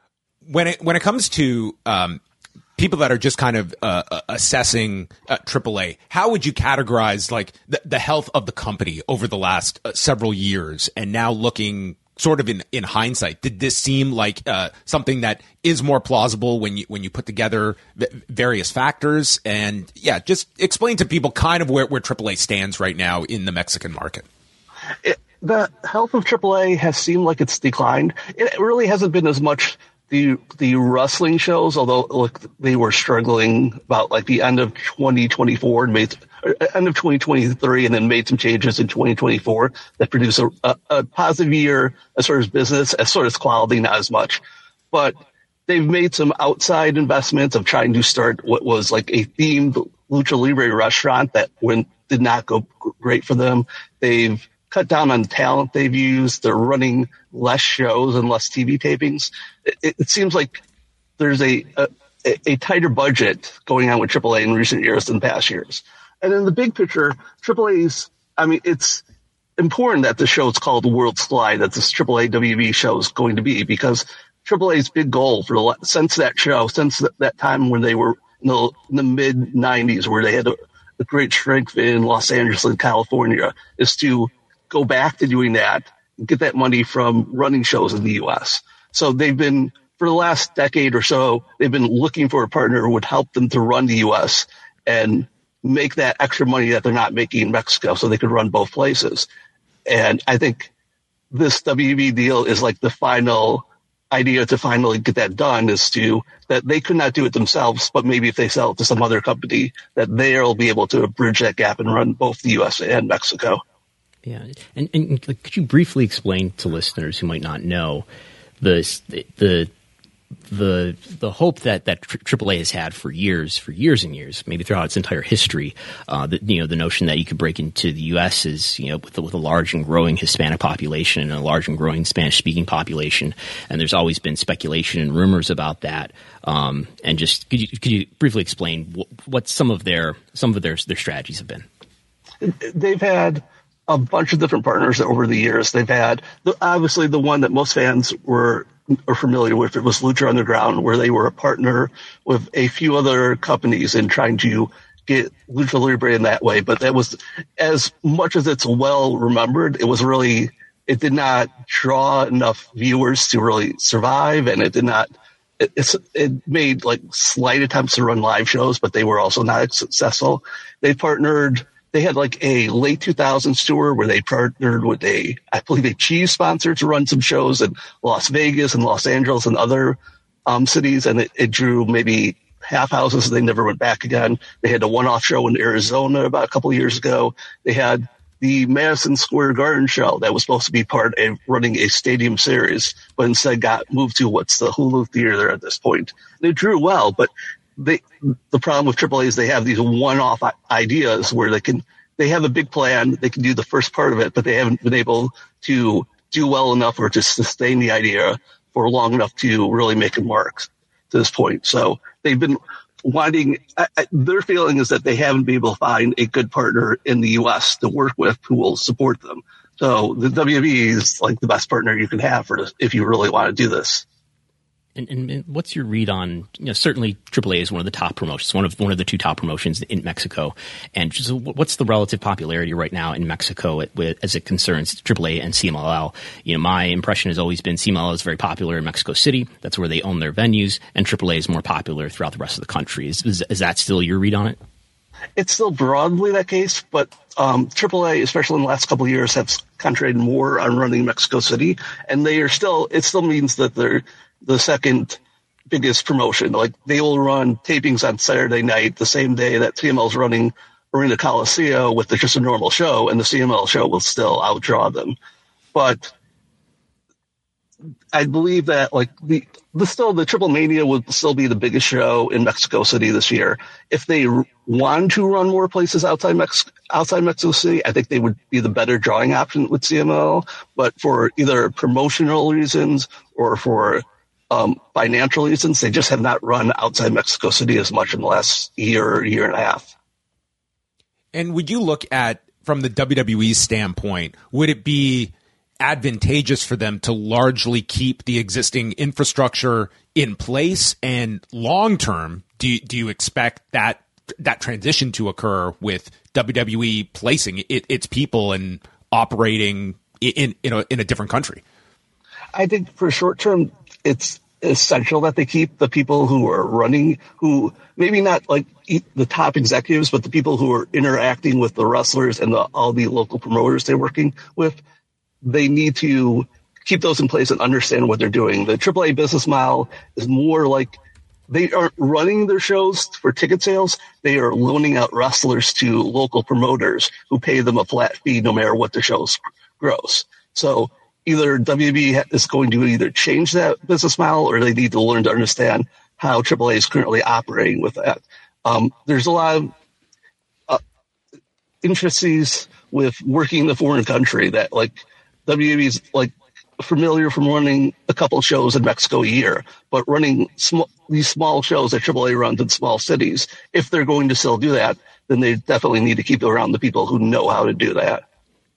when it when it comes to um, people that are just kind of uh, assessing uh, triple A, how would you categorize like the, the health of the company over the last uh, several years, and now looking sort of in, in hindsight, did this seem like uh, something that is more plausible when you when you put together v- various factors? And yeah, just explain to people kind of where, where triple A stands right now in the Mexican market. It, the health of triple A has seemed like it's declined. It really hasn't been as much the the wrestling shows, although look, they were struggling about like the end of twenty twenty-four and made end of twenty twenty-three, and then made some changes in twenty twenty-four that produced a, a, a positive year as far as business, as far as quality, not as much. But they've made some outside investments of trying to start what was like a themed Lucha Libre restaurant that went did not go great for them. They've cut down on talent they've used. They're running less shows and less T V tapings. It, it seems like there's a, a a tighter budget going on with triple A in recent years than past years. And in the big picture, triple A's, I mean, it's important that the show is called Worlds Collide, that this triple A W W E show is going to be, because triple A's big goal for the, since that show, since that, that time when they were in the, in the mid nineties, where they had a, a great strength in Los Angeles and California, is to go back to doing that and get that money from running shows in the U S. So they've been, for the last decade or so, they've been looking for a partner who would help them to run the U S and make that extra money that they're not making in Mexico, so they could run both places. And I think this W W E deal is like the final idea to finally get that done, is to that they could not do it themselves, but maybe if they sell it to some other company, that they'll be able to bridge that gap and run both the U S and Mexico. Yeah, and, and could you briefly explain to listeners who might not know the the the the hope that that triple A has had for years, for years and years, maybe throughout its entire history, uh, that, you know, the notion that you could break into the U S is, you know, with, with a large and growing Hispanic population and a large and growing Spanish-speaking population, and there's always been speculation and rumors about that. Um, and just could you could you briefly explain what, what some of their some of their their strategies have been? They've had a bunch of different partners over the years. They've had the, obviously the one that most fans were are familiar with. It was Lucha Underground, where they were a partner with a few other companies in trying to get Lucha Libre in that way. But that was, as much as it's well remembered, it was really, it did not draw enough viewers to really survive, and it did not. It, it's, it made like slight attempts to run live shows, but they were also not successful. They partnered. They had like a late two thousands tour where they partnered with a, I believe, a cheese sponsor to run some shows in Las Vegas and Los Angeles and other um, cities. And it, it drew maybe half houses. They never went back again. They had a one-off show in Arizona about a couple of years ago. They had the Madison Square Garden show that was supposed to be part of running a stadium series, but instead got moved to what's the Hulu Theater at this point. And it drew well, but They, the problem with triple A is they have these one-off ideas where they can, they have a big plan, they can do the first part of it, but they haven't been able to do well enough or to sustain the idea for long enough to really make a mark to this point. So they've been wanting, I, I, their feeling is that they haven't been able to find a good partner in the U S to work with who will support them. So the W W E is like the best partner you can have for this, if you really want to do this. And, and, and what's your read on, you know, certainly triple A is one of the top promotions, one of one of the two top promotions in Mexico. And just, what's the relative popularity right now in Mexico at, with, as it concerns triple A and C M L L? You know, my impression has always been C M L L is very popular in Mexico City. That's where they own their venues, and triple A is more popular throughout the rest of the country. Is, is, is that still your read on it? It's still broadly that case, but um, triple A, especially in the last couple of years, have concentrated more on running Mexico City, and they are still. It still means that they're the second biggest promotion. Like, they will run tapings on Saturday night, the same day that C M L is running Arena Coliseum with the, just a normal show, and the C M L show will still outdraw them. But I believe that like the, the still the Triple Mania would still be the biggest show in Mexico City this year. If they want to run more places outside Mex- outside Mexico City, I think they would be the better drawing option with C M L. But for either promotional reasons or for Um, financial reasons, they just have not run outside Mexico City as much in the last year, year and a half. And would you look at, from the W W E standpoint, would it be advantageous for them to largely keep the existing infrastructure in place? And long term, do you, do you expect that that transition to occur with W W E placing it, its people and operating in in a, in a different country? I think for short term, it's essential that they keep the people who are running, who maybe not like the top executives, but the people who are interacting with the wrestlers and the, all the local promoters they're working with. They need to keep those in place and understand what they're doing. The triple A business model is more like they aren't running their shows for ticket sales. They are loaning out wrestlers to local promoters who pay them a flat fee no matter what the show's gross. So either W W E is going to either change that business model or they need to learn to understand how triple A is currently operating with that. Um, there's a lot of uh, intricacies with working in the foreign country that like W W E is like familiar from running a couple of shows in Mexico a year, but running sm- these small shows that triple A runs in small cities, if they're going to still do that, then they definitely need to keep around the people who know how to do that.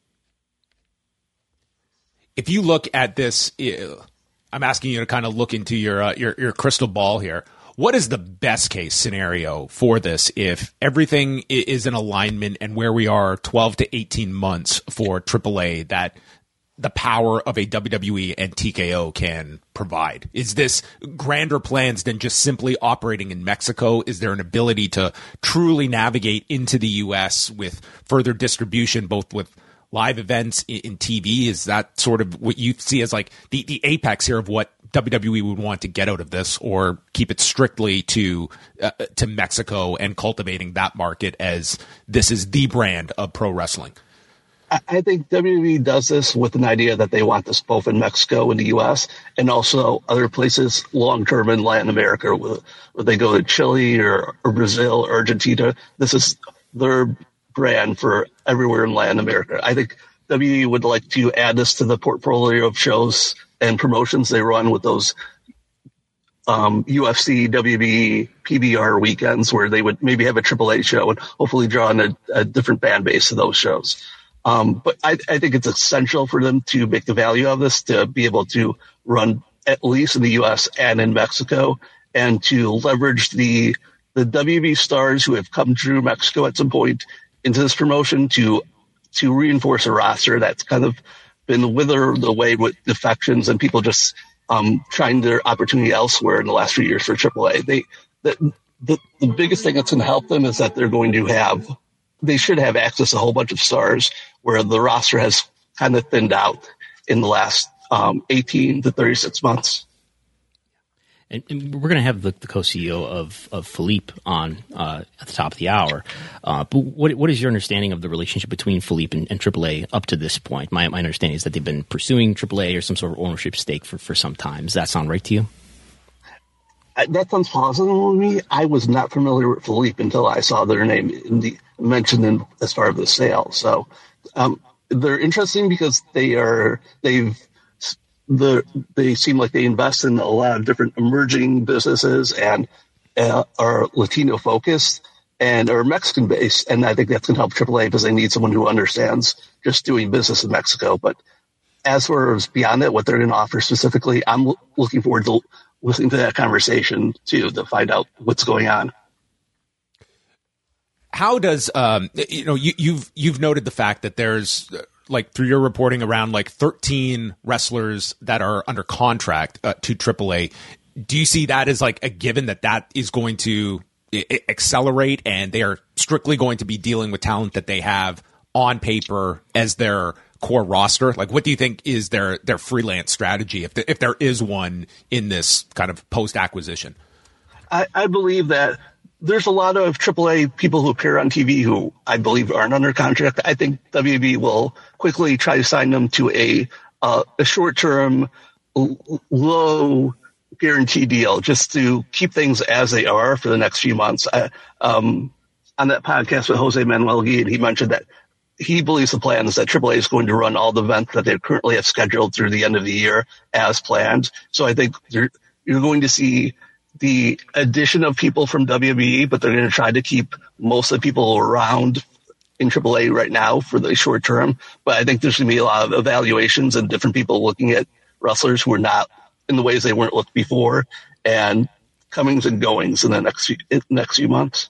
If you look at this, I'm asking you to kind of look into your, uh, your your crystal ball here. What is the best case scenario for this if everything is in alignment and where we are twelve to eighteen months for triple A that the power of a W W E and T K O can provide? Is this grander plans than just simply operating in Mexico? Is there an ability to truly navigate into the U S with further distribution, both with live events in T V? Is that sort of what you see as like the, the apex here of what W W E would want to get out of this, or keep it strictly to uh, to Mexico and cultivating that market as this is the brand of pro wrestling? I think W W E does this with an idea that they want this both in Mexico and the U S and also other places long-term in Latin America, where, where they go to Chile or, or Brazil or Argentina. This is their brand for everywhere in Latin America. I think W W E would like to add this to the portfolio of shows and promotions they run with those um, U F C, W W E, P B R weekends where they would maybe have a triple A show and hopefully draw in a, a different fan base to those shows. Um, but I, I think it's essential for them to make the value of this to be able to run at least in the U S and in Mexico, and to leverage the the W W E stars who have come through Mexico at some point into this promotion to to reinforce a roster that's kind of been withered away with defections and people just um, trying their opportunity elsewhere in the last few years for triple A. They the, the the biggest thing that's going to help them is that they're going to have they should have access to a whole bunch of stars where the roster has kind of thinned out in the last um, eighteen to thirty-six months. And, and we're going to have the, the co-C E O of, of Philippe on uh, at the top of the hour. Uh, but what what is your understanding of the relationship between Philippe and, and triple A up to this point? My my understanding is that they've been pursuing triple A or some sort of ownership stake for, for some time. Does that sound right to you? That sounds plausible to me. I was not familiar with Philippe until I saw their name in the, mentioned in, as part of the sale. So um, they're interesting because they are they've the they seem like they invest in a lot of different emerging businesses and uh, are Latino focused and are Mexican based. And I think that's going to help triple A because they need someone who understands just doing business in Mexico. But as far as beyond that, what they're going to offer specifically, I'm l- looking forward to listening to that conversation too, to find out what's going on. How does, um, you know, you, you've, you've noted the fact that there's like through your reporting around like thirteen wrestlers that are under contract uh, to triple A. Do you see that as like a given that that is going to I- accelerate and they are strictly going to be dealing with talent that they have on paper as their core roster? Like, what do you think is their, their freelance strategy if the, if there is one in this kind of post acquisition? I, I believe that there's a lot of triple A people who appear on T V who I believe aren't under contract. I think W W E will quickly try to sign them to a uh, a short term, l- low guarantee deal just to keep things as they are for the next few months. I, um, on that podcast with Jose Manuel Guillen, he mentioned that he believes the plan is that triple A is going to run all the events that they currently have scheduled through the end of the year as planned. So I think you're, you're going to see the addition of people from W W E, but they're going to try to keep most of the people around in triple A right now for the short term, but I think there's going to be a lot of evaluations and different people looking at wrestlers who are not in the ways they weren't looked before, and comings and goings in the next few, next few months.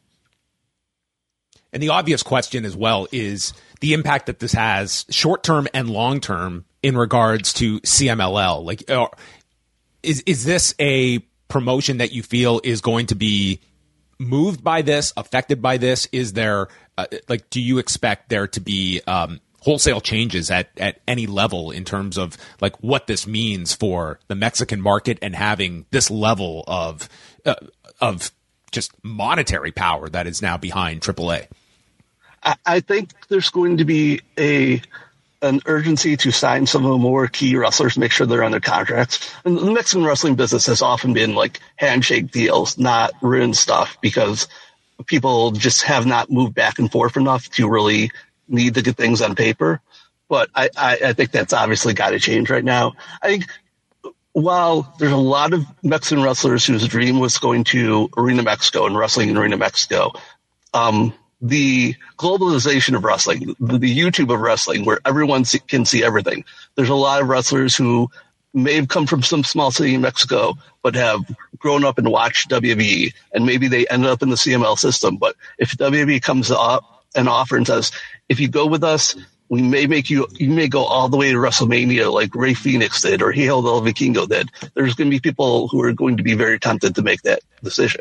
And the obvious question as well is the impact that this has short term and long term in regards to C M L L. Like, uh, is is this a promotion that you feel is going to be moved by this, affected by this? Is there uh, like, do you expect there to be um, wholesale changes at, at any level in terms of like what this means for the Mexican market and having this level of uh, of just monetary power that is now behind triple A? I, I think there's going to be a an urgency to sign some of the more key wrestlers, make sure they're on their contracts. And the Mexican wrestling business has often been like handshake deals, not written stuff, because people just have not moved back and forth enough to really need to get things on paper. But I, I, I think that's obviously got to change right now. I think while there's a lot of Mexican wrestlers whose dream was going to Arena Mexico and wrestling in Arena Mexico, um, the globalization of wrestling, the, the YouTube of wrestling, where everyone see, can see everything. There's a lot of wrestlers who may have come from some small city in Mexico, but have grown up and watched W W E, and maybe they ended up in the C M L system. But if W W E comes up and offers and says, if you go with us, we may make you, you may go all the way to WrestleMania like Rey Fénix did or Hijo del Vikingo did. There's going to be people who are going to be very tempted to make that decision.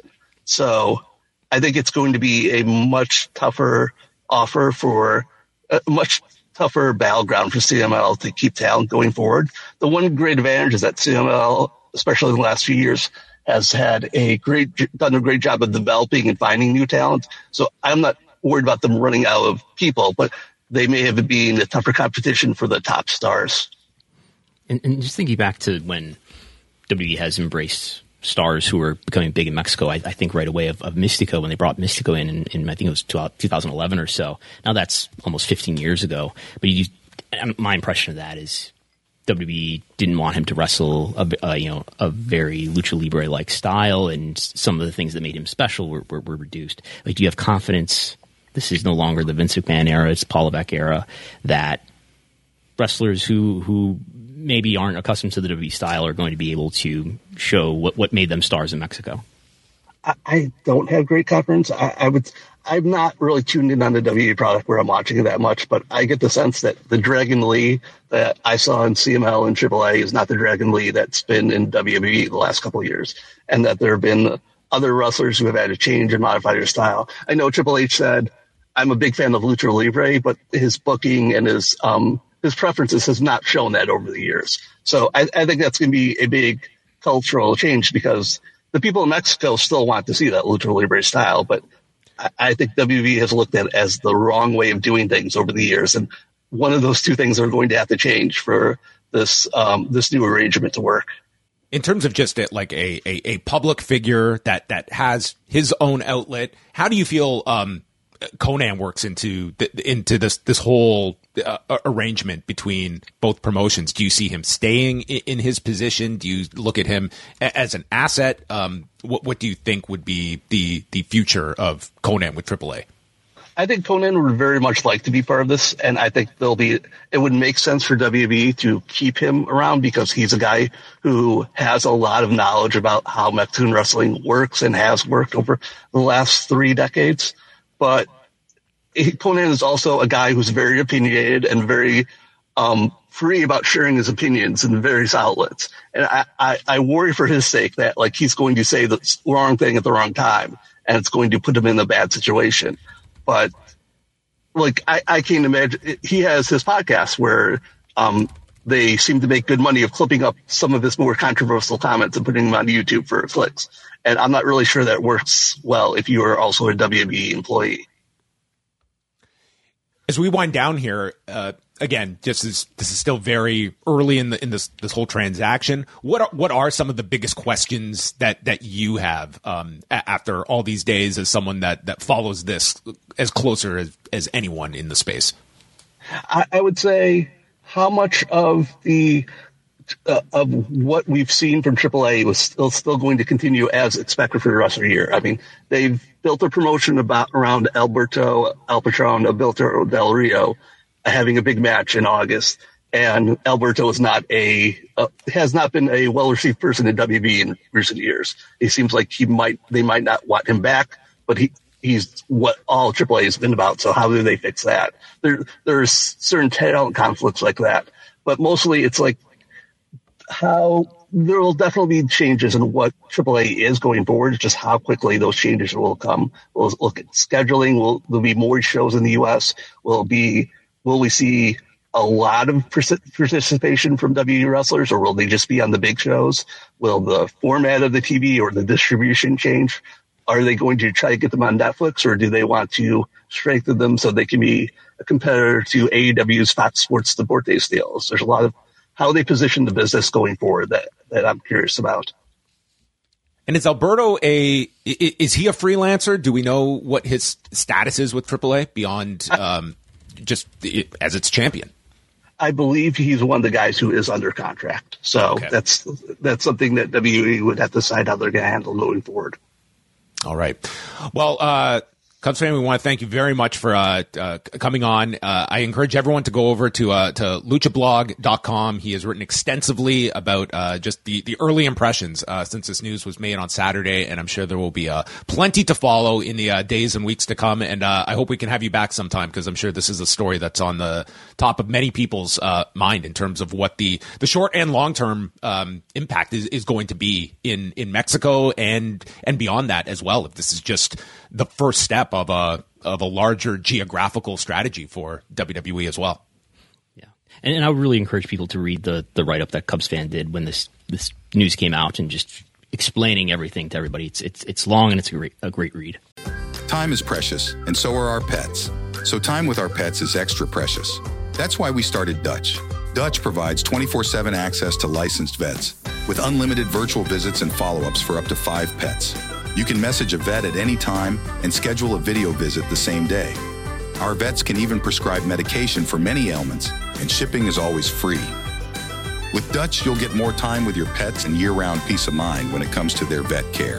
So I think it's going to be a much tougher offer for a much tougher battleground for C M L to keep talent going forward. The one great advantage is that C M L, especially in the last few years, has had a great, done a great job of developing and finding new talent. So I'm not worried about them running out of people, but they may have been a tougher competition for the top stars. And, and just thinking back to when W W E has embraced stars who are becoming big in Mexico, I, I think right away of, of Mystico when they brought Mystico in, in, in I think it was two thousand eleven or so. Now that's almost fifteen years ago. But you, my impression of that is W W E didn't want him to wrestle a, uh, you know, a very lucha libre like style, and some of the things that made him special were, were, were reduced. Like, do you have confidence? This is no longer the Vince McMahon era; it's Paul Levesque era. That wrestlers who who maybe aren't accustomed to the W W E style are going to be able to show what, what made them stars in Mexico. I, I don't have great confidence. I, I would. I'm not really tuned in on the W W E product where I'm watching it that much, but I get the sense that the Dragon Lee that I saw in C M L and triple A is not the Dragon Lee that's been in W W E the last couple of years, and that there have been other wrestlers who have had to change and modify their style. I know Triple H said, I'm a big fan of Lucha Libre, but his booking and his um, his preferences has not shown that over the years. So I, I think that's going to be a big cultural change, because the people in Mexico still want to see that Lucha Libre style, but I, I think W W E has looked at it as the wrong way of doing things over the years. And one of those two things are going to have to change for this um, this new arrangement to work. In terms of just it, like a, a, a public figure that, that has his own outlet, how do you feel um, Konnan works into the, into this this whole uh, arrangement between both promotions? Do you see him staying in, in his position? Do you look at him a, as an asset? Um, what what do you think would be the the future of Konnan with triple A? I think Konnan would very much like to be part of this, and I think there'll be. It would make sense for W W E to keep him around, because he's a guy who has a lot of knowledge about how Mexican wrestling works and has worked over the last three decades. But Konnan is also a guy who's very opinionated and very um, free about sharing his opinions in various outlets. And I, I, I worry for his sake that like he's going to say the wrong thing at the wrong time, and it's going to put him in a bad situation. But like I, I can't imagine, he has his podcast where um, they seem to make good money of clipping up some of his more controversial comments and putting them on YouTube for clicks. And I'm not really sure that works well if you are also a W W E employee. As we wind down here, uh, again, just as this is still very early in the in this this whole transaction, what are, what are some of the biggest questions that that you have um, a- after all these days as someone that, that follows this as closer as, as anyone in the space? I, I would say, how much of the uh, of what we've seen from Triple A was still still going to continue as expected for the rest of the year. I mean, they've built a promotion about around Alberto El Patron, Alberto Del Rio, having a big match in August. And Alberto is not a uh, has not been a well received person in W W E in recent years. It seems like he might they might not want him back, but he. He's what all Triple A has been about. So how do they fix that? There, there's certain talent conflicts like that, but mostly it's like how there will definitely be changes in what Triple A is going forward. It's just how quickly those changes will come. We'll look at scheduling. Will there'll be more shows in the U S? Will be will we see a lot of participation from W W E wrestlers, or will they just be on the big shows? Will the format of the T V or the distribution change? Are they going to try to get them on Netflix, or do they want to strengthen them so they can be a competitor to A E W's Fox Sports Deportes deals? There's a lot of how they position the business going forward that, that I'm curious about. And is Alberto a is he a freelancer? Do we know what his status is with Triple A beyond um, just the, as its champion? I believe he's one of the guys who is under contract. So okay. that's that's something that W W E would have to decide how they're going to handle moving forward. All right. Well, uh, Cubs fan, we want to thank you very much for uh, uh, coming on. Uh, I encourage everyone to go over to uh, to lucha blog dot com. He has written extensively about uh, just the, the early impressions uh, since this news was made on Saturday, and I'm sure there will be uh, plenty to follow in the uh, days and weeks to come. And uh, I hope we can have you back sometime, because I'm sure this is a story that's on the top of many people's uh, mind in terms of what the, the short and long term um, impact is, is going to be in, in Mexico and and beyond that as well. If this is just the first step of a of a larger geographical strategy for W W E as well. Yeah, and, and I would really encourage people to read the the write up that Cubs Fan did when this this news came out, and just explaining everything to everybody. It's it's it's long, and it's a great a great read. Time is precious, and so are our pets. So time with our pets is extra precious. That's why we started Dutch. Dutch provides twenty-four seven access to licensed vets with unlimited virtual visits and follow-ups for up to five pets. You can message a vet at any time and schedule a video visit the same day. Our vets can even prescribe medication for many ailments, and shipping is always free. With Dutch, you'll get more time with your pets and year-round peace of mind when it comes to their vet care.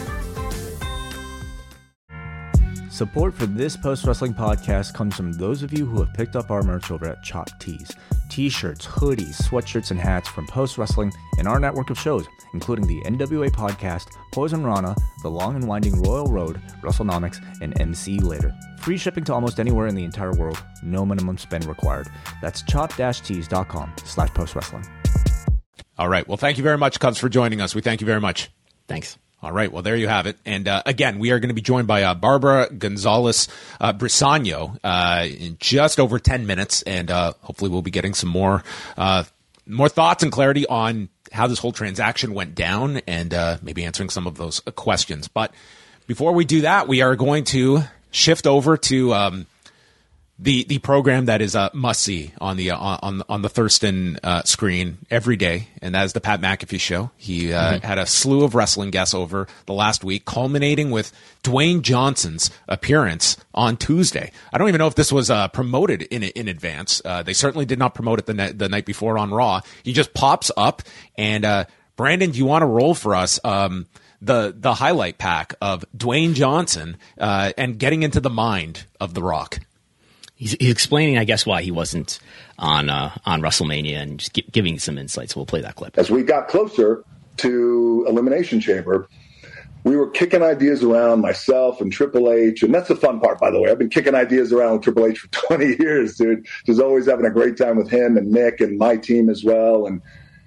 Support for this post-wrestling podcast comes from those of you who have picked up our merch over at Chopped Tees. T-shirts, hoodies, sweatshirts, and hats from Post Wrestling and our network of shows, including the N W A Podcast, Poison Rana, The Long and Winding Royal Road, WrestleNomics, and M C Later. Free shipping to almost anywhere in the entire world. No minimum spend required. That's chop-tees.com slash postwrestling. All right. Well, thank you very much, Cubs, for joining us. We thank you very much. Thanks. All right. Well, there you have it. And uh, again, we are going to be joined by uh, Barbara Gonzalez uh, Brisano uh, in just over ten minutes. And uh, hopefully we'll be getting some more uh, more thoughts and clarity on how this whole transaction went down, and uh, maybe answering some of those questions. But before we do that, we are going to shift over to um, the the program that is a must-see on the uh, on on the Thurston uh, screen every day, and that is the Pat McAfee Show. He uh, mm-hmm. had a slew of wrestling guests over the last week, culminating with Dwayne Johnson's appearance on Tuesday. I don't even know if this was uh, promoted in in advance. Uh, they certainly did not promote it the, ne- the night before on Raw. He just pops up, and uh, Brandon, do you want to roll for us um, the the highlight pack of Dwayne Johnson uh, and getting into the mind of The Rock? He's, he's explaining, I guess, why he wasn't on uh, on WrestleMania, and just gi- giving some insights. We'll play that clip. As we got closer to Elimination Chamber, we were kicking ideas around, myself and Triple H, and that's the fun part, by the way. I've been kicking ideas around with Triple H for twenty years, dude. Just always having a great time with him and Nick and my team as well. And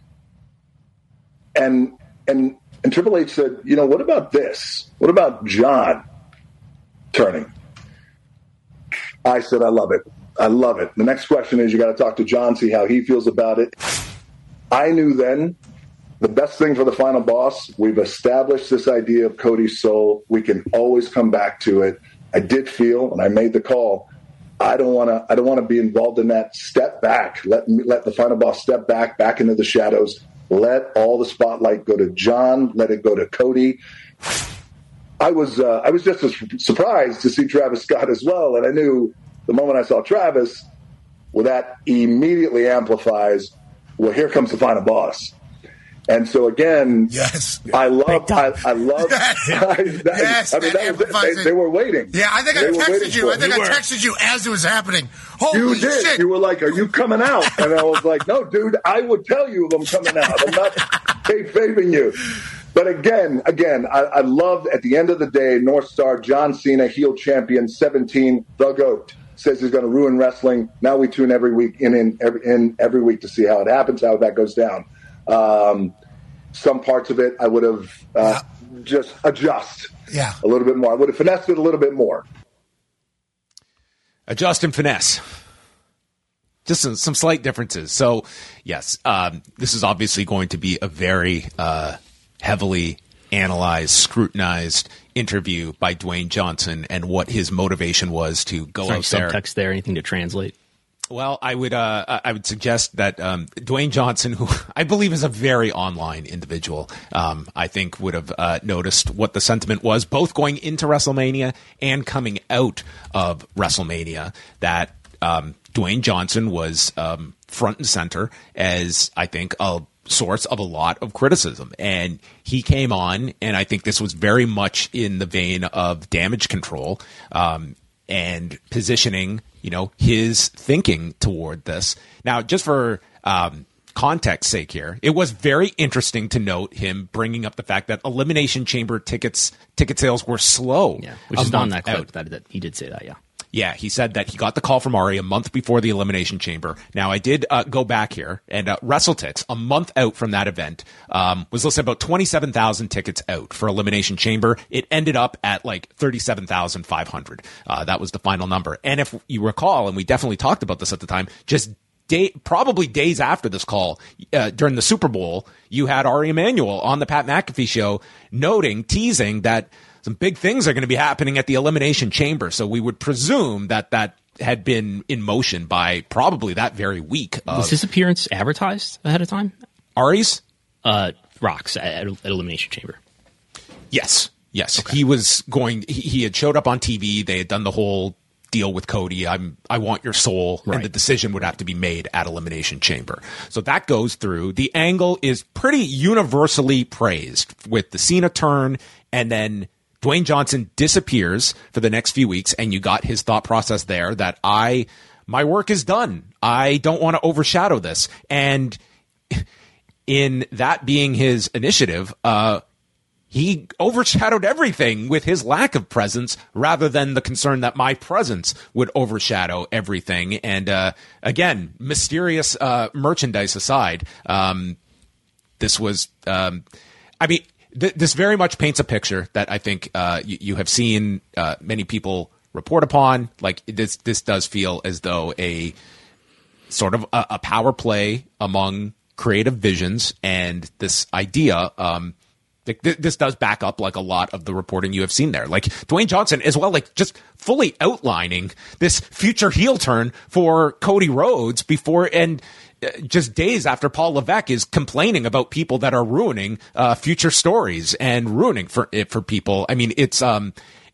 and and and Triple H said, you know, what about this? What about John turning? I said, I love it. I love it. The next question is, you got to talk to John, see how he feels about it. I knew then the best thing for the final boss, we've established this idea of Cody's soul. We can always come back to it. I did feel, and I made the call, I don't want to I don't want to be involved in that. Step back. Let me, let the final boss step back, back into the shadows. Let all the spotlight go to John. Let it go to Cody. I was uh, I was just as surprised to see Travis Scott as well, and I knew the moment I saw Travis, well, that immediately amplifies well, here comes the final boss. And so again, yes, I love, I, I love, yes, I, that, yes, I mean, that was it. They, they were waiting. Yeah, I think they I texted you. I think I were. texted you as it was happening. Holy you did. shit! You were like, "Are you coming out?" And I was like, "No, dude. I would tell you if I'm coming out. I'm not kayfabing you." But again, again, I, I love at the end of the day, North Star, John Cena, heel champion, seventeen, the GOAT, says he's going to ruin wrestling. Now we tune every week in, in every in every week to see how it happens, how that goes down. Um, some parts of it I would have uh, yeah. just adjust yeah. a little bit more. I would have finessed it a little bit more. Adjust and finesse. Just some, some slight differences. So, yes, um, this is obviously going to be a very uh, heavily analyzed, scrutinized interview by Dwayne Johnson and what his motivation was to go French out there. Subtext there, anything to translate? Well, I would uh, I would suggest that um, Dwayne Johnson, who I believe is a very online individual, um, I think would have uh, noticed what the sentiment was, both going into WrestleMania and coming out of WrestleMania, that um, Dwayne Johnson was um, front and center as, I think, a source of a lot of criticism. And he came on, and I think this was very much in the vein of Damage Control um, and positioning, you know, his thinking toward this. Now, just for um, context sake here, it was very interesting to note him bringing up the fact that Elimination Chamber tickets ticket sales were slow. Yeah, which is on that clip that, that he did say that, yeah. Yeah, he said that he got the call from Ari a month before the Elimination Chamber. Now, I did uh, go back here, and uh, WrestleTix, a month out from that event, um, was listed about twenty-seven thousand tickets out for Elimination Chamber. It ended up at like thirty-seven thousand five hundred. Uh, that was the final number. And if you recall, and we definitely talked about this at the time, just day, probably days after this call, uh, during the Super Bowl, you had Ari Emanuel on the Pat McAfee show noting, teasing that some big things are going to be happening at the Elimination Chamber. So we would presume that that had been in motion by probably that very week. Of Was his appearance advertised ahead of time? Ari's? Uh, Rock's at, at Elimination Chamber. Yes. Yes. Okay. He was going, he, he had showed up on T V. They had done the whole deal with Cody. I'm, I want your soul. Right. And the decision would have to be made at Elimination Chamber. So that goes through. The angle is pretty universally praised with the Cena turn, and then Dwayne Johnson disappears for the next few weeks, and you got his thought process there that I, my work is done. I don't want to overshadow this. And in that being his initiative, uh, he overshadowed everything with his lack of presence rather than the concern that my presence would overshadow everything. And uh, again, mysterious uh, merchandise aside, um, this was, um, I mean, this very much paints a picture that I think uh, you, you have seen uh, many people report upon. Like this, this does feel as though a sort of a, a power play among creative visions, and this idea. Um, th- th- this does back up like a lot of the reporting you have seen there. Like Dwayne Johnson as well, like just fully outlining this future heel turn for Cody Rhodes before and. Just days after Paul Levesque is complaining about people that are ruining uh, future stories and ruining for it for people. I mean, it's um,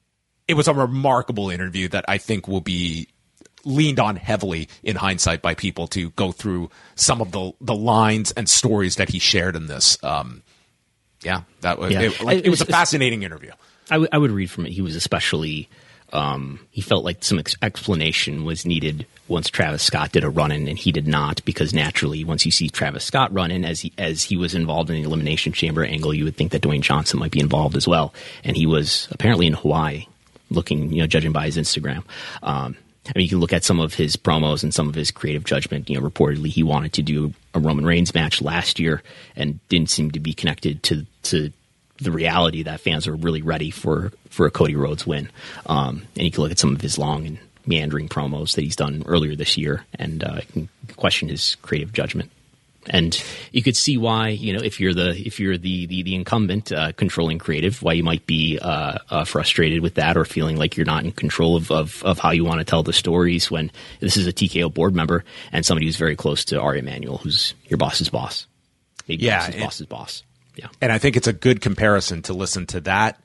it was a remarkable interview that I think will be leaned on heavily in hindsight by people to go through some of the the lines and stories that he shared in this. Um, yeah, that was yeah. It, like, it, it was a fascinating interview. I, w- I would read from it. He was especially. Um, he felt like some ex- explanation was needed once Travis Scott did a run-in, and he did not, because naturally, once you see Travis Scott run in as he, as he was involved in the Elimination Chamber angle, you would think that Dwayne Johnson might be involved as well. And he was apparently in Hawaii, looking, you know, judging by his Instagram. Um, I mean, you can look at some of his promos and some of his creative judgment. You know, reportedly he wanted to do a Roman Reigns match last year and didn't seem to be connected to to. the reality that fans are really ready for, for a Cody Rhodes win. Um, and you can look at some of his long and meandering promos that he's done earlier this year and uh, you can question his creative judgment. And you could see why, you know, if you're the if you're the the, the incumbent uh, controlling creative, why you might be uh, uh, frustrated with that or feeling like you're not in control of, of, of how you want to tell the stories when this is a T K O board member and somebody who's very close to Ari Emanuel, who's your boss's boss. Maybe yeah, boss's and, boss's boss. Yeah. And I think it's a good comparison to listen to that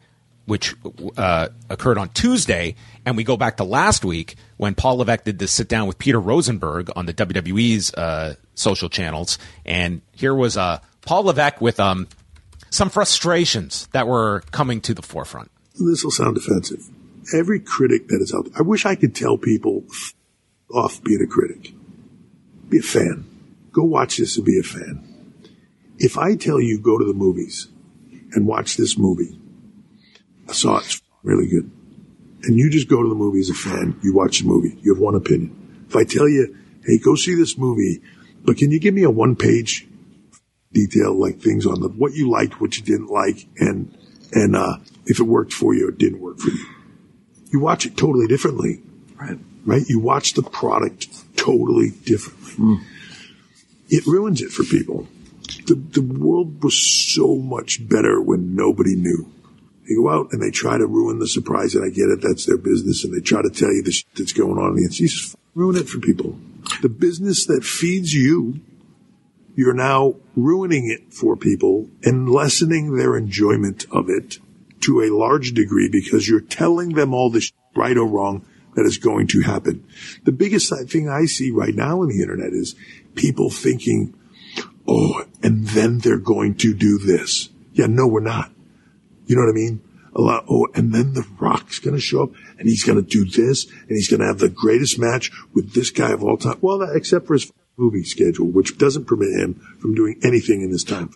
which uh, occurred on Tuesday, and we go back to last week when Paul Levesque did this sit down with Peter Rosenberg on the W W E's uh, social channels, and here was uh, Paul Levesque with um, some frustrations that were coming to the forefront. This will sound offensive. Every critic that is out there, I wish I could tell people f- off being a critic. Be a fan. Go watch this and be a fan. If I tell you go to the movies and watch this movie, I saw it's really good, and you just go to the movie as a fan, you watch the movie, you have one opinion. If I tell you, hey, go see this movie, but can you give me a one-page detail, like things on the what you liked, what you didn't like, and and uh, if it worked for you or didn't work for you? You watch it totally differently, right? Right? You watch the product totally differently. Mm. It ruins it for people. The the world was so much better when nobody knew. They go out and they try to ruin the surprise, and I get it, that's their business, and they try to tell you the shit that's going on, and you just ruin it for people. The business that feeds you, you're now ruining it for people and lessening their enjoyment of it to a large degree because you're telling them all the shit, right or wrong, that is going to happen. The biggest thing I see right now on the internet is people thinking, oh, and then they're going to do this. Yeah, no, we're not. You know what I mean? A lot. Oh, and then The Rock's going to show up, and he's going to do this, and he's going to have the greatest match with this guy of all time. Well, except for his movie schedule, which doesn't permit him from doing anything in his time.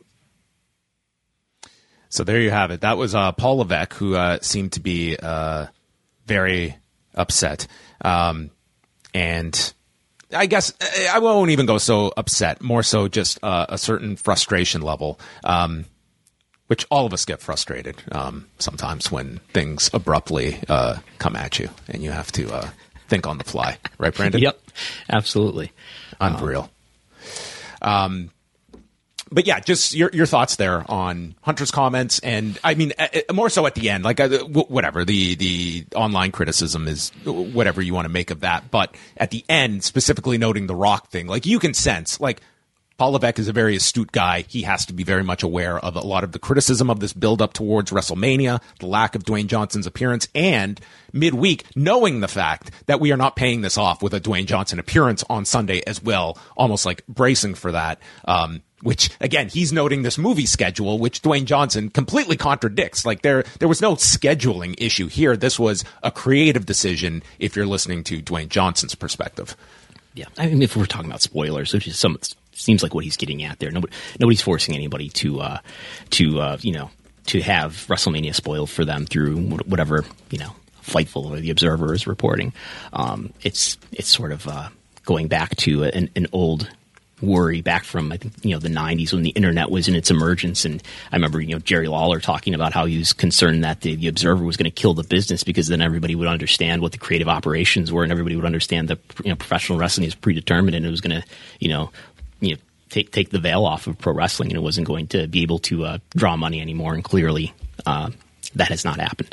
So there you have it. That was uh, Paul Levesque, who uh, seemed to be uh, very upset. Um, and I guess I won't even go so upset, more so just uh, a certain frustration level. Um Which all of us get frustrated um, sometimes when things abruptly uh, come at you and you have to uh, think on the fly. Right, Brandon? Yep, absolutely. Unreal. Um, but yeah, just your your thoughts there on Hunter's comments. And I mean, uh, more so at the end, like uh, whatever, the, the online criticism is whatever you want to make of that. But at the end, specifically noting the Rock thing, like you can sense, like, Paul Levesque is a very astute guy. He has to be very much aware of a lot of the criticism of this build-up towards WrestleMania, the lack of Dwayne Johnson's appearance, and midweek, knowing the fact that we are not paying this off with a Dwayne Johnson appearance on Sunday as well, almost like bracing for that, um, which, again, he's noting this movie schedule, which Dwayne Johnson completely contradicts. Like, there there was no scheduling issue here. This was a creative decision if you're listening to Dwayne Johnson's perspective. Yeah, I mean, if we're talking about spoilers, which is some seems like what he's getting at there. Nobody, nobody's forcing anybody to, uh, to uh, you know, to have WrestleMania spoiled for them through whatever, you know, Fightful or The Observer is reporting. Um, it's it's sort of uh, going back to an, an old worry back from, I think, you know, the nineties when the internet was in its emergence. And I remember, you know, Jerry Lawler talking about how he was concerned that the, the Observer was going to kill the business because then everybody would understand what the creative operations were and everybody would understand that, you know, professional wrestling is predetermined and it was going to, you know, you know, take take the veil off of pro wrestling and it wasn't going to be able to uh, draw money anymore. And clearly uh, that has not happened.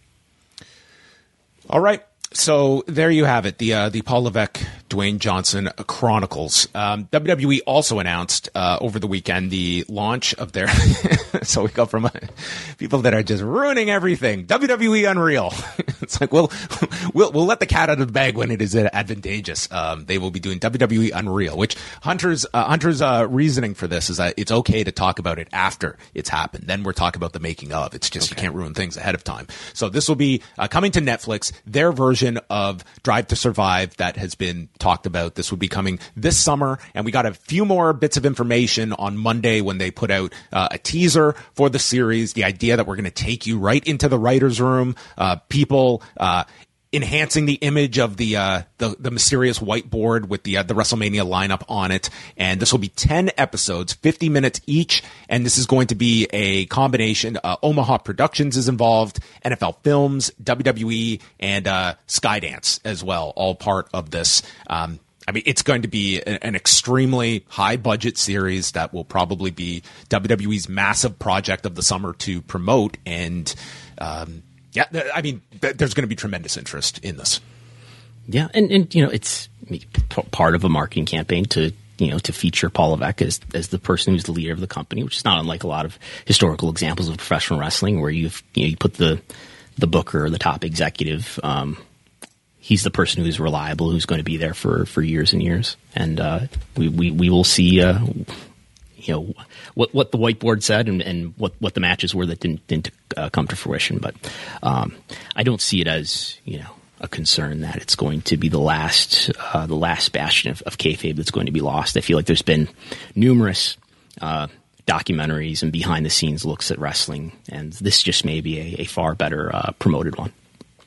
All right. So there you have it, the uh, the Paul Levesque, Dwayne Johnson Chronicles. Um, W W E also announced uh, over the weekend the launch of their – so we go from uh, people that are just ruining everything. W W E Unreal. It's like, we'll, we'll we'll let the cat out of the bag when it is advantageous. Um, they will be doing W W E Unreal, which Hunter's uh, Hunter's uh, reasoning for this is that it's okay to talk about it after it's happened. Then we're talking about the making of. It's just okay. You can't ruin things ahead of time. So this will be uh, coming to Netflix, their version of Drive to Survive that has been talked about. This would be coming this summer, and we got a few more bits of information on Monday when they put out uh, a teaser for the series. The idea that we're going to take you right into the writer's room, uh, people uh, enhancing the image of the uh, the, the mysterious whiteboard with the uh, the WrestleMania lineup on it. And this will be ten episodes, fifty minutes each. And this is going to be a combination. Uh, Omaha Productions is involved, N F L Films, W W E, and uh, Skydance as well, all part of this. Um, I mean, it's going to be a, an extremely high budget series that will probably be W W E's massive project of the summer to promote. And um, yeah, I mean, th- there's going to be tremendous interest in this. Yeah, and, and you know, it's part of a marketing campaign to you know, to feature Paul Levesque as, as the person who's the leader of the company, which is not unlike a lot of historical examples of professional wrestling where you've, you know, you put the, the booker or the top executive, um, he's the person who's reliable, who's going to be there for, for years and years. And, uh, we, we, we will see, uh, you know, what, what the whiteboard said and, and what, what the matches were that didn't, didn't uh, come to fruition. But, um, I don't see it as, you know, a concern that it's going to be the last, uh, the last bastion of, of kayfabe that's going to be lost. I feel like there's been numerous, uh, documentaries and behind the scenes looks at wrestling, and this just may be a, a far better uh, promoted one.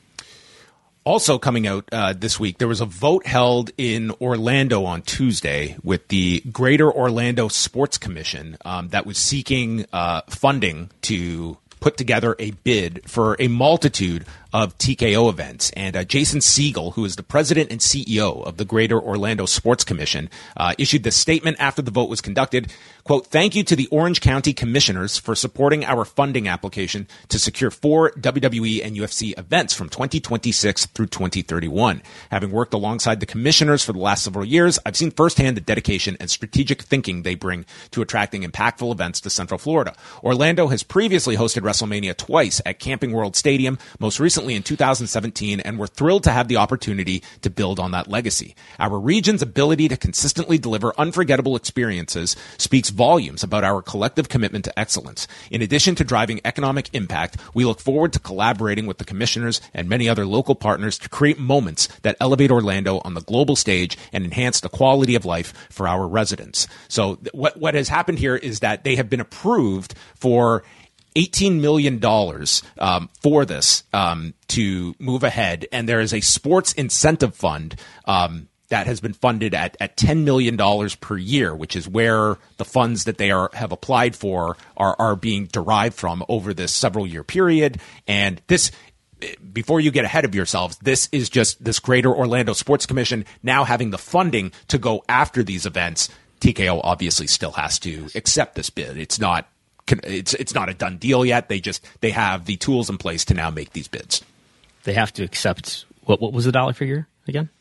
Also coming out uh, this week, there was a vote held in Orlando on Tuesday with the Greater Orlando Sports Commission um, that was seeking uh, funding to put together a bid for a multitude of T K O events. And uh, Jason Siegel, who is the president and C E O of the Greater Orlando Sports Commission, uh, issued this statement after the vote was conducted. Quote, "Thank you to the Orange County Commissioners for supporting our funding application to secure four W W E and U F C events from twenty twenty-six through twenty thirty-one. Having worked alongside the commissioners for the last several years, I've seen firsthand the dedication and strategic thinking they bring to attracting impactful events to Central Florida. Orlando has previously hosted WrestleMania twice at Camping World Stadium, most recently in two thousand seventeen, and we're thrilled to have the opportunity to build on that legacy. Our region's ability to consistently deliver unforgettable experiences speaks volumes about our collective commitment to excellence. In addition to driving economic impact, we look forward to collaborating with the commissioners and many other local partners to create moments that elevate Orlando on the global stage and enhance the quality of life for our residents." So th- what, what has happened here is that they have been approved for eighteen million dollars um, for this um, to move ahead. And there is a sports incentive fund um, that has been funded at, at ten million dollars per year, which is where the funds that they are have applied for are, are being derived from over this several year period. And this, before you get ahead of yourselves, this is just this Greater Orlando Sports Commission now having the funding to go after these events. T K O obviously still has to accept this bid. It's not It's it's not a done deal yet. They just they have the tools in place to now make these bids. They have to accept what what was the dollar figure again?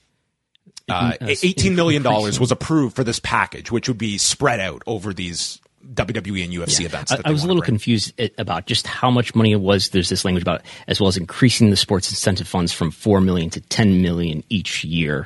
Uh, eighteen million dollars was approved for this package, which would be spread out over these W W E and U F C yeah. events. I, I was a little bring. confused about just how much money it was. There's this language about, as well as increasing the sports incentive funds from four million to ten million each year.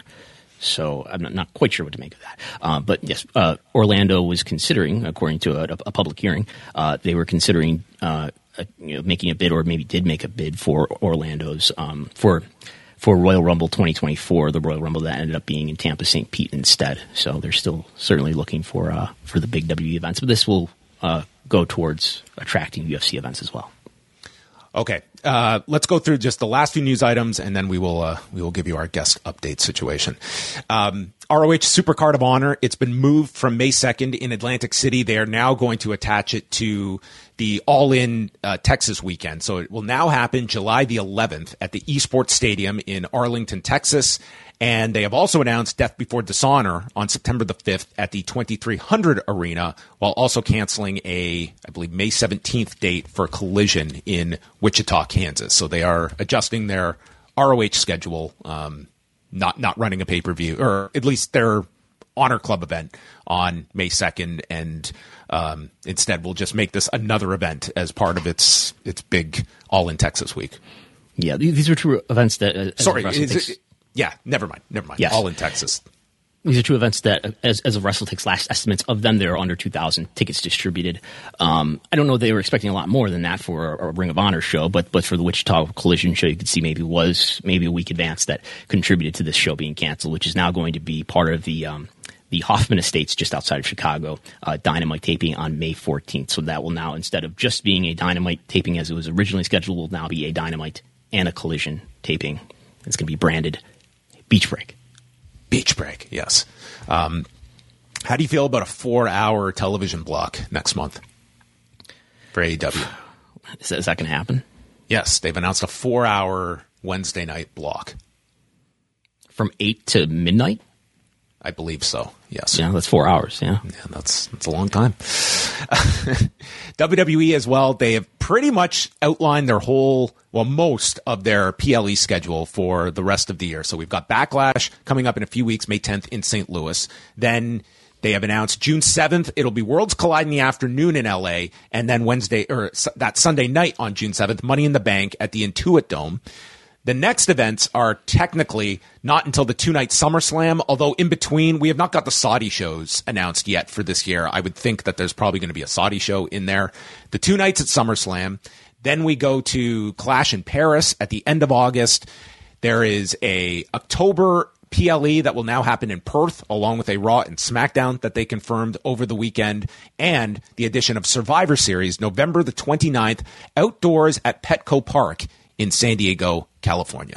So I'm not, not quite sure what to make of that. Uh, but yes, uh, Orlando was considering, according to a, a public hearing, uh, they were considering uh, a, you know, making a bid, or maybe did make a bid for Orlando's um, for for Royal Rumble twenty twenty-four, the Royal Rumble that ended up being in Tampa Saint Pete instead. So they're still certainly looking for uh, for the big W W E events, but this will uh, go towards attracting U F C events as well. Okay, uh, let's go through just the last few news items, and then we will uh, we will give you our guest update situation. Um, R O H Supercard of Honor, it's been moved from May second in Atlantic City. They are now going to attach it to the All In uh, Texas weekend. So it will now happen July the eleventh at the Esports Stadium in Arlington, Texas. And they have also announced Death Before Dishonor on September the fifth at the twenty-three hundred Arena, while also canceling a, I believe, May seventeenth date for Collision in Wichita, Kansas. So they are adjusting their R O H schedule, um, not not running a pay-per-view, or at least their Honor Club event on May second, and um, instead we'll just make this another event as part of its its big All In Texas week. Yeah, these are two events that... Uh, Sorry, is it, Yeah, never mind. Never mind. Yes. All in Texas. These are two events that, as, as of WrestleTix last estimates of them, there are under two thousand tickets distributed. Um, I don't know if they were expecting a lot more than that for a, a Ring of Honor show, but but for the Wichita Collision show, you could see maybe was maybe a week advance that contributed to this show being canceled, which is now going to be part of the um, the Hoffman Estates just outside of Chicago uh, Dynamite taping on May fourteenth. So that will now, instead of just being a Dynamite taping as it was originally scheduled, will now be a Dynamite and a Collision taping. It's going to be branded Beach Break. Beach Break, yes. Um, how do you feel about a four-hour television block next month for A E W? Is that, is that going to happen? Yes, they've announced a four-hour Wednesday night block. From eight to midnight? I believe so, yes. Yeah, that's four hours, yeah. Yeah, that's, that's a long time. W W E as well, they have pretty much outlined their whole, well, most of their P L E schedule for the rest of the year. So we've got Backlash coming up in a few weeks, May tenth in Saint Louis. Then They have announced June seventh, it'll be Worlds Collide in the afternoon in L A, and then Wednesday, or that Sunday night on June seventh, Money in the Bank at the Intuit Dome. The next events are technically not until the two-night SummerSlam, although in between, we have not got the Saudi shows announced yet for this year. I would think that there's probably going to be a Saudi show in there. The two nights at SummerSlam. Then we go to Clash in Paris at the end of August. There is a October P L E that will now happen in Perth, along with a Raw and SmackDown that they confirmed over the weekend, and the addition of Survivor Series, November the twenty-ninth, outdoors at Petco Park in San Diego, California.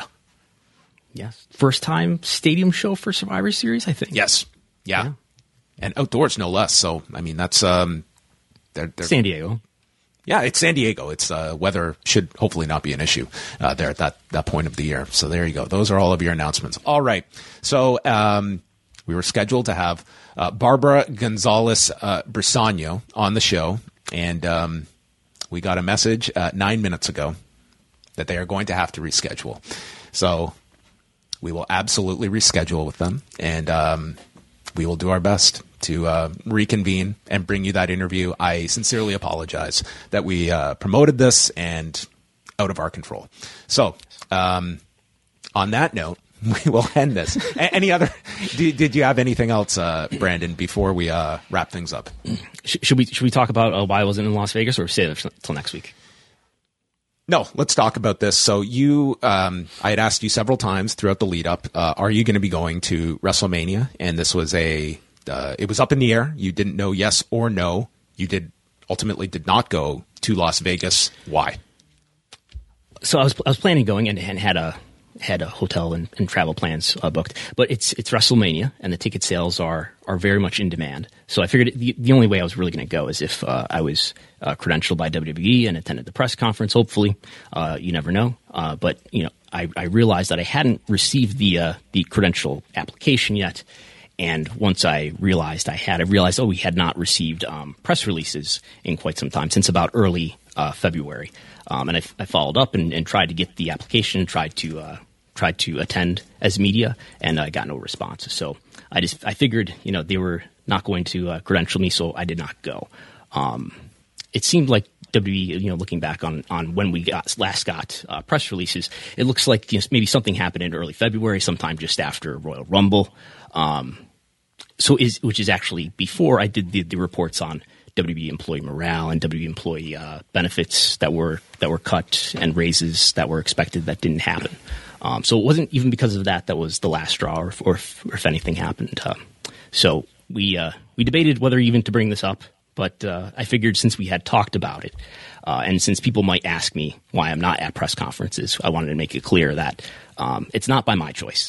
Yes. First time stadium show for Survivor Series, I think. Yes. Yeah. yeah. And outdoors, no less. So, I mean, that's um, they're, they're, San Diego. Yeah, it's San Diego. It's uh, weather should hopefully not be an issue uh, there at that, that point of the year. So there you go. Those are all of your announcements. All right. So um, we were scheduled to have uh, Barbara Gonzalez uh, Brisano on the show, and um, we got a message uh, nine minutes ago that they are going to have to reschedule. So we will absolutely reschedule with them, and um, we will do our best to uh, reconvene and bring you that interview. I sincerely apologize that we uh, promoted this and out of our control. So um, on that note, we will end this. A- any other? Did, did you have anything else, uh, Brandon, before we uh, wrap things up? Should we should we talk about uh, why I wasn't in Las Vegas, or save it until next week? No, let's talk about this. So you, um, I had asked you several times throughout the lead up, uh, are you going to be going to WrestleMania? And this was a, uh, it was up in the air. You didn't know yes or no. You did ultimately did not go to Las Vegas. Why? So I was I was planning going and, and had a had a hotel and, and travel plans uh, booked, but it's it's WrestleMania and the ticket sales are are very much in demand. So I figured the, the only way I was really going to go is if uh, I was uh, credentialed by W W E and attended the press conference. Hopefully, uh, you never know. Uh, but you know, I, I realized that I hadn't received the uh, the credential application yet. And once I realized I had, I realized, oh, we had not received um, press releases in quite some time, since about early uh, February. Um, and I, I followed up and, and tried to get the application, tried to uh, tried to attend as media, and I uh, got no response. So I just I figured, you know, they were not going to uh, credential me, so I did not go. Um, it seemed like W W E, you know, looking back on, on when we got last got uh, press releases, it looks like, you know, maybe something happened in early February, sometime just after Royal Rumble. Um, so is which is actually before I did the, the reports on W W E employee morale and W W E employee uh, benefits that were that were cut and raises that were expected that didn't happen. Um, so it wasn't even because of that that was the last straw, or, or, if, or if anything happened. Uh, so we uh, we debated whether even to bring this up, but uh, I figured since we had talked about it, uh, and since people might ask me why I'm not at press conferences, I wanted to make it clear that um, it's not by my choice.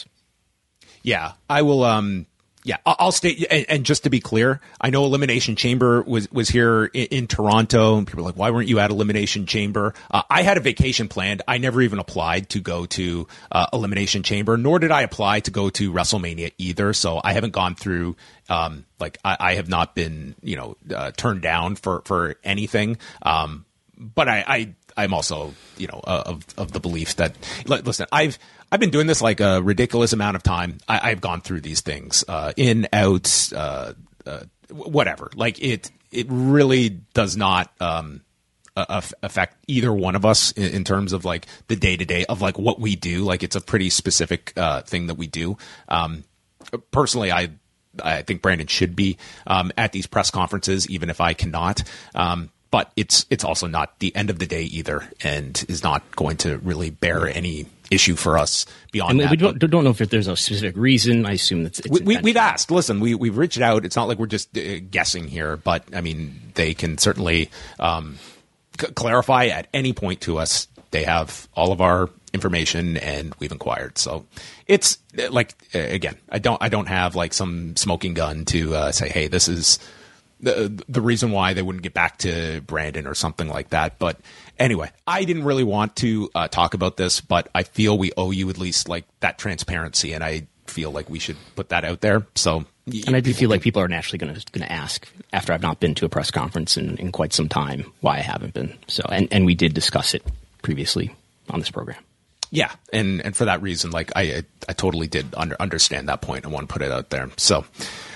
Yeah, I will. Um, yeah, I'll state, and, and just to be clear, I know Elimination Chamber was, was here in, in Toronto, and people are like, why weren't you at Elimination Chamber? Uh, I had a vacation planned. I never even applied to go to uh, Elimination Chamber, nor did I apply to go to WrestleMania either. So I haven't gone through, um, like, I, I have not been, you know, uh, turned down for, for anything. Um, but I, I, I'm also, you know, uh, of, of the belief that, listen, I've, I've been doing this like a ridiculous amount of time. I, I've gone through these things, uh, in, out, uh, uh, whatever. Like it, it really does not, um, uh, affect either one of us in, in terms of like the day to day of like what we do. Like it's a pretty specific, uh, thing that we do. Um, personally, I, I think Brandon should be, um, at these press conferences, even if I cannot. Um, But it's it's also not the end of the day either, and is not going to really bear any issue for us beyond and that. We don't, don't know if there's no specific reason. I assume that it's we, we, we've asked. Listen, we we've reached out. It's not like we're just uh, guessing here, but I mean, they can certainly um, c- clarify at any point to us. They have all of our information, and we've inquired. So it's like again, I don't I don't have like some smoking gun to uh, say, hey, this is the the reason why they wouldn't get back to Brandon or something like that. But anyway, I didn't really want to uh, talk about this, but I feel we owe you at least like that transparency, and I feel like we should put that out there. So, and I do feel like people are naturally going to going to ask after I've not been to a press conference in, in quite some time why I haven't been. So, and, and we did discuss it previously on this program. Yeah, and and for that reason, like I I, I totally did under, understand that point and want to put it out there. So.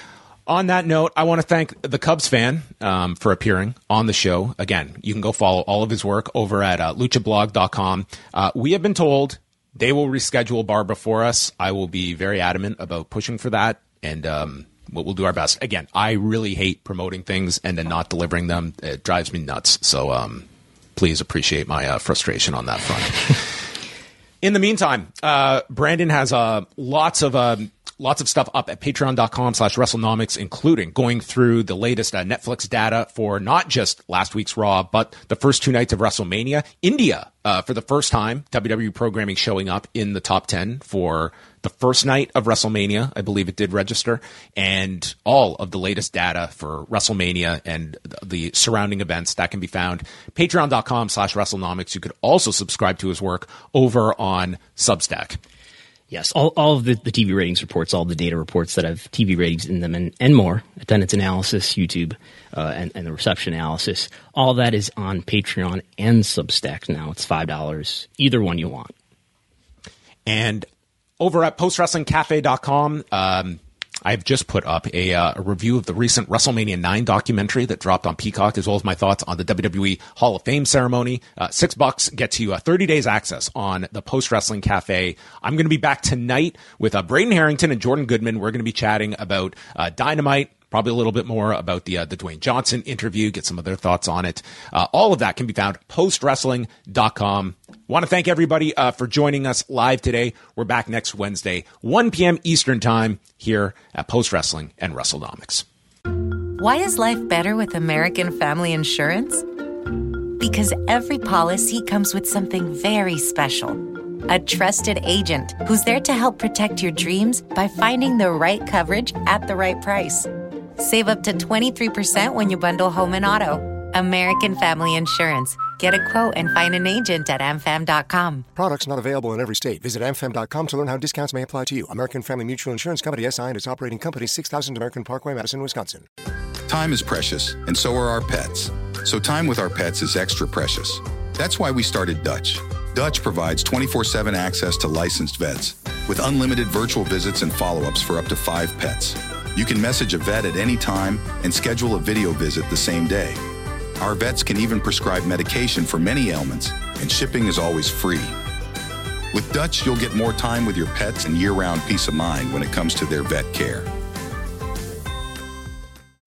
On that note, I want to thank the Cubs fan um, for appearing on the show. Again, you can go follow all of his work over at uh, lucha blog dot com. Uh, we have been told they will reschedule Barbara for us. I will be very adamant about pushing for that, and um, we'll, we'll do our best. Again, I really hate promoting things and then not delivering them. It drives me nuts. So um, please appreciate my uh, frustration on that front. In the meantime, uh, Brandon has uh, lots of... Uh, Lots of stuff up at patreon.com slash WrestleNomics, including going through the latest uh, Netflix data for not just last week's Raw, but the first two nights of WrestleMania. India, uh, for the first time, W W E programming showing up in the top ten for the first night of WrestleMania. I believe it did register. And all of the latest data for WrestleMania and the surrounding events, that can be found patreon.com slash WrestleNomics. You could also subscribe to his work over on Substack. Yes, all, all of the, the T V ratings reports, all the data reports that have T V ratings in them and, and more, attendance analysis, YouTube, uh, and, and the reception analysis, all that is on Patreon and Substack now. It's five dollars, either one you want. And over at post wrestling cafe dot com, um, I've just put up a, uh, a review of the recent WrestleMania nine documentary that dropped on Peacock, as well as my thoughts on the W W E Hall of Fame ceremony. Uh, six bucks gets you uh, thirty days access on the Post Wrestling Cafe. I'm going to be back tonight with uh, Braden Harrington and Jordan Goodman. We're going to be chatting about uh, Dynamite, probably a little bit more about the uh, the Dwayne Johnson interview, get some of their thoughts on it. Uh, all of that can be found post wrestling dot com. Want to thank everybody uh, for joining us live today. We're back next Wednesday, one p.m. Eastern Time, here at Post Wrestling and WrestleNomics. Why is life better with American Family Insurance? Because every policy comes with something very special. A trusted agent who's there to help protect your dreams by finding the right coverage at the right price. Save up to twenty-three percent when you bundle home and auto. American Family Insurance. Get a quote and find an agent at a m fam dot com. Products not available in every state. Visit a m fam dot com to learn how discounts may apply to you. American Family Mutual Insurance Company, S I and its operating company, six thousand American Parkway, Madison, Wisconsin. Time is precious, and so are our pets. So time with our pets is extra precious. That's why we started Dutch. Dutch provides twenty-four seven access to licensed vets with unlimited virtual visits and follow-ups for up to five pets. You can message a vet at any time and schedule a video visit the same day. Our vets can even prescribe medication for many ailments, and shipping is always free. With Dutch, you'll get more time with your pets and year-round peace of mind when it comes to their vet care.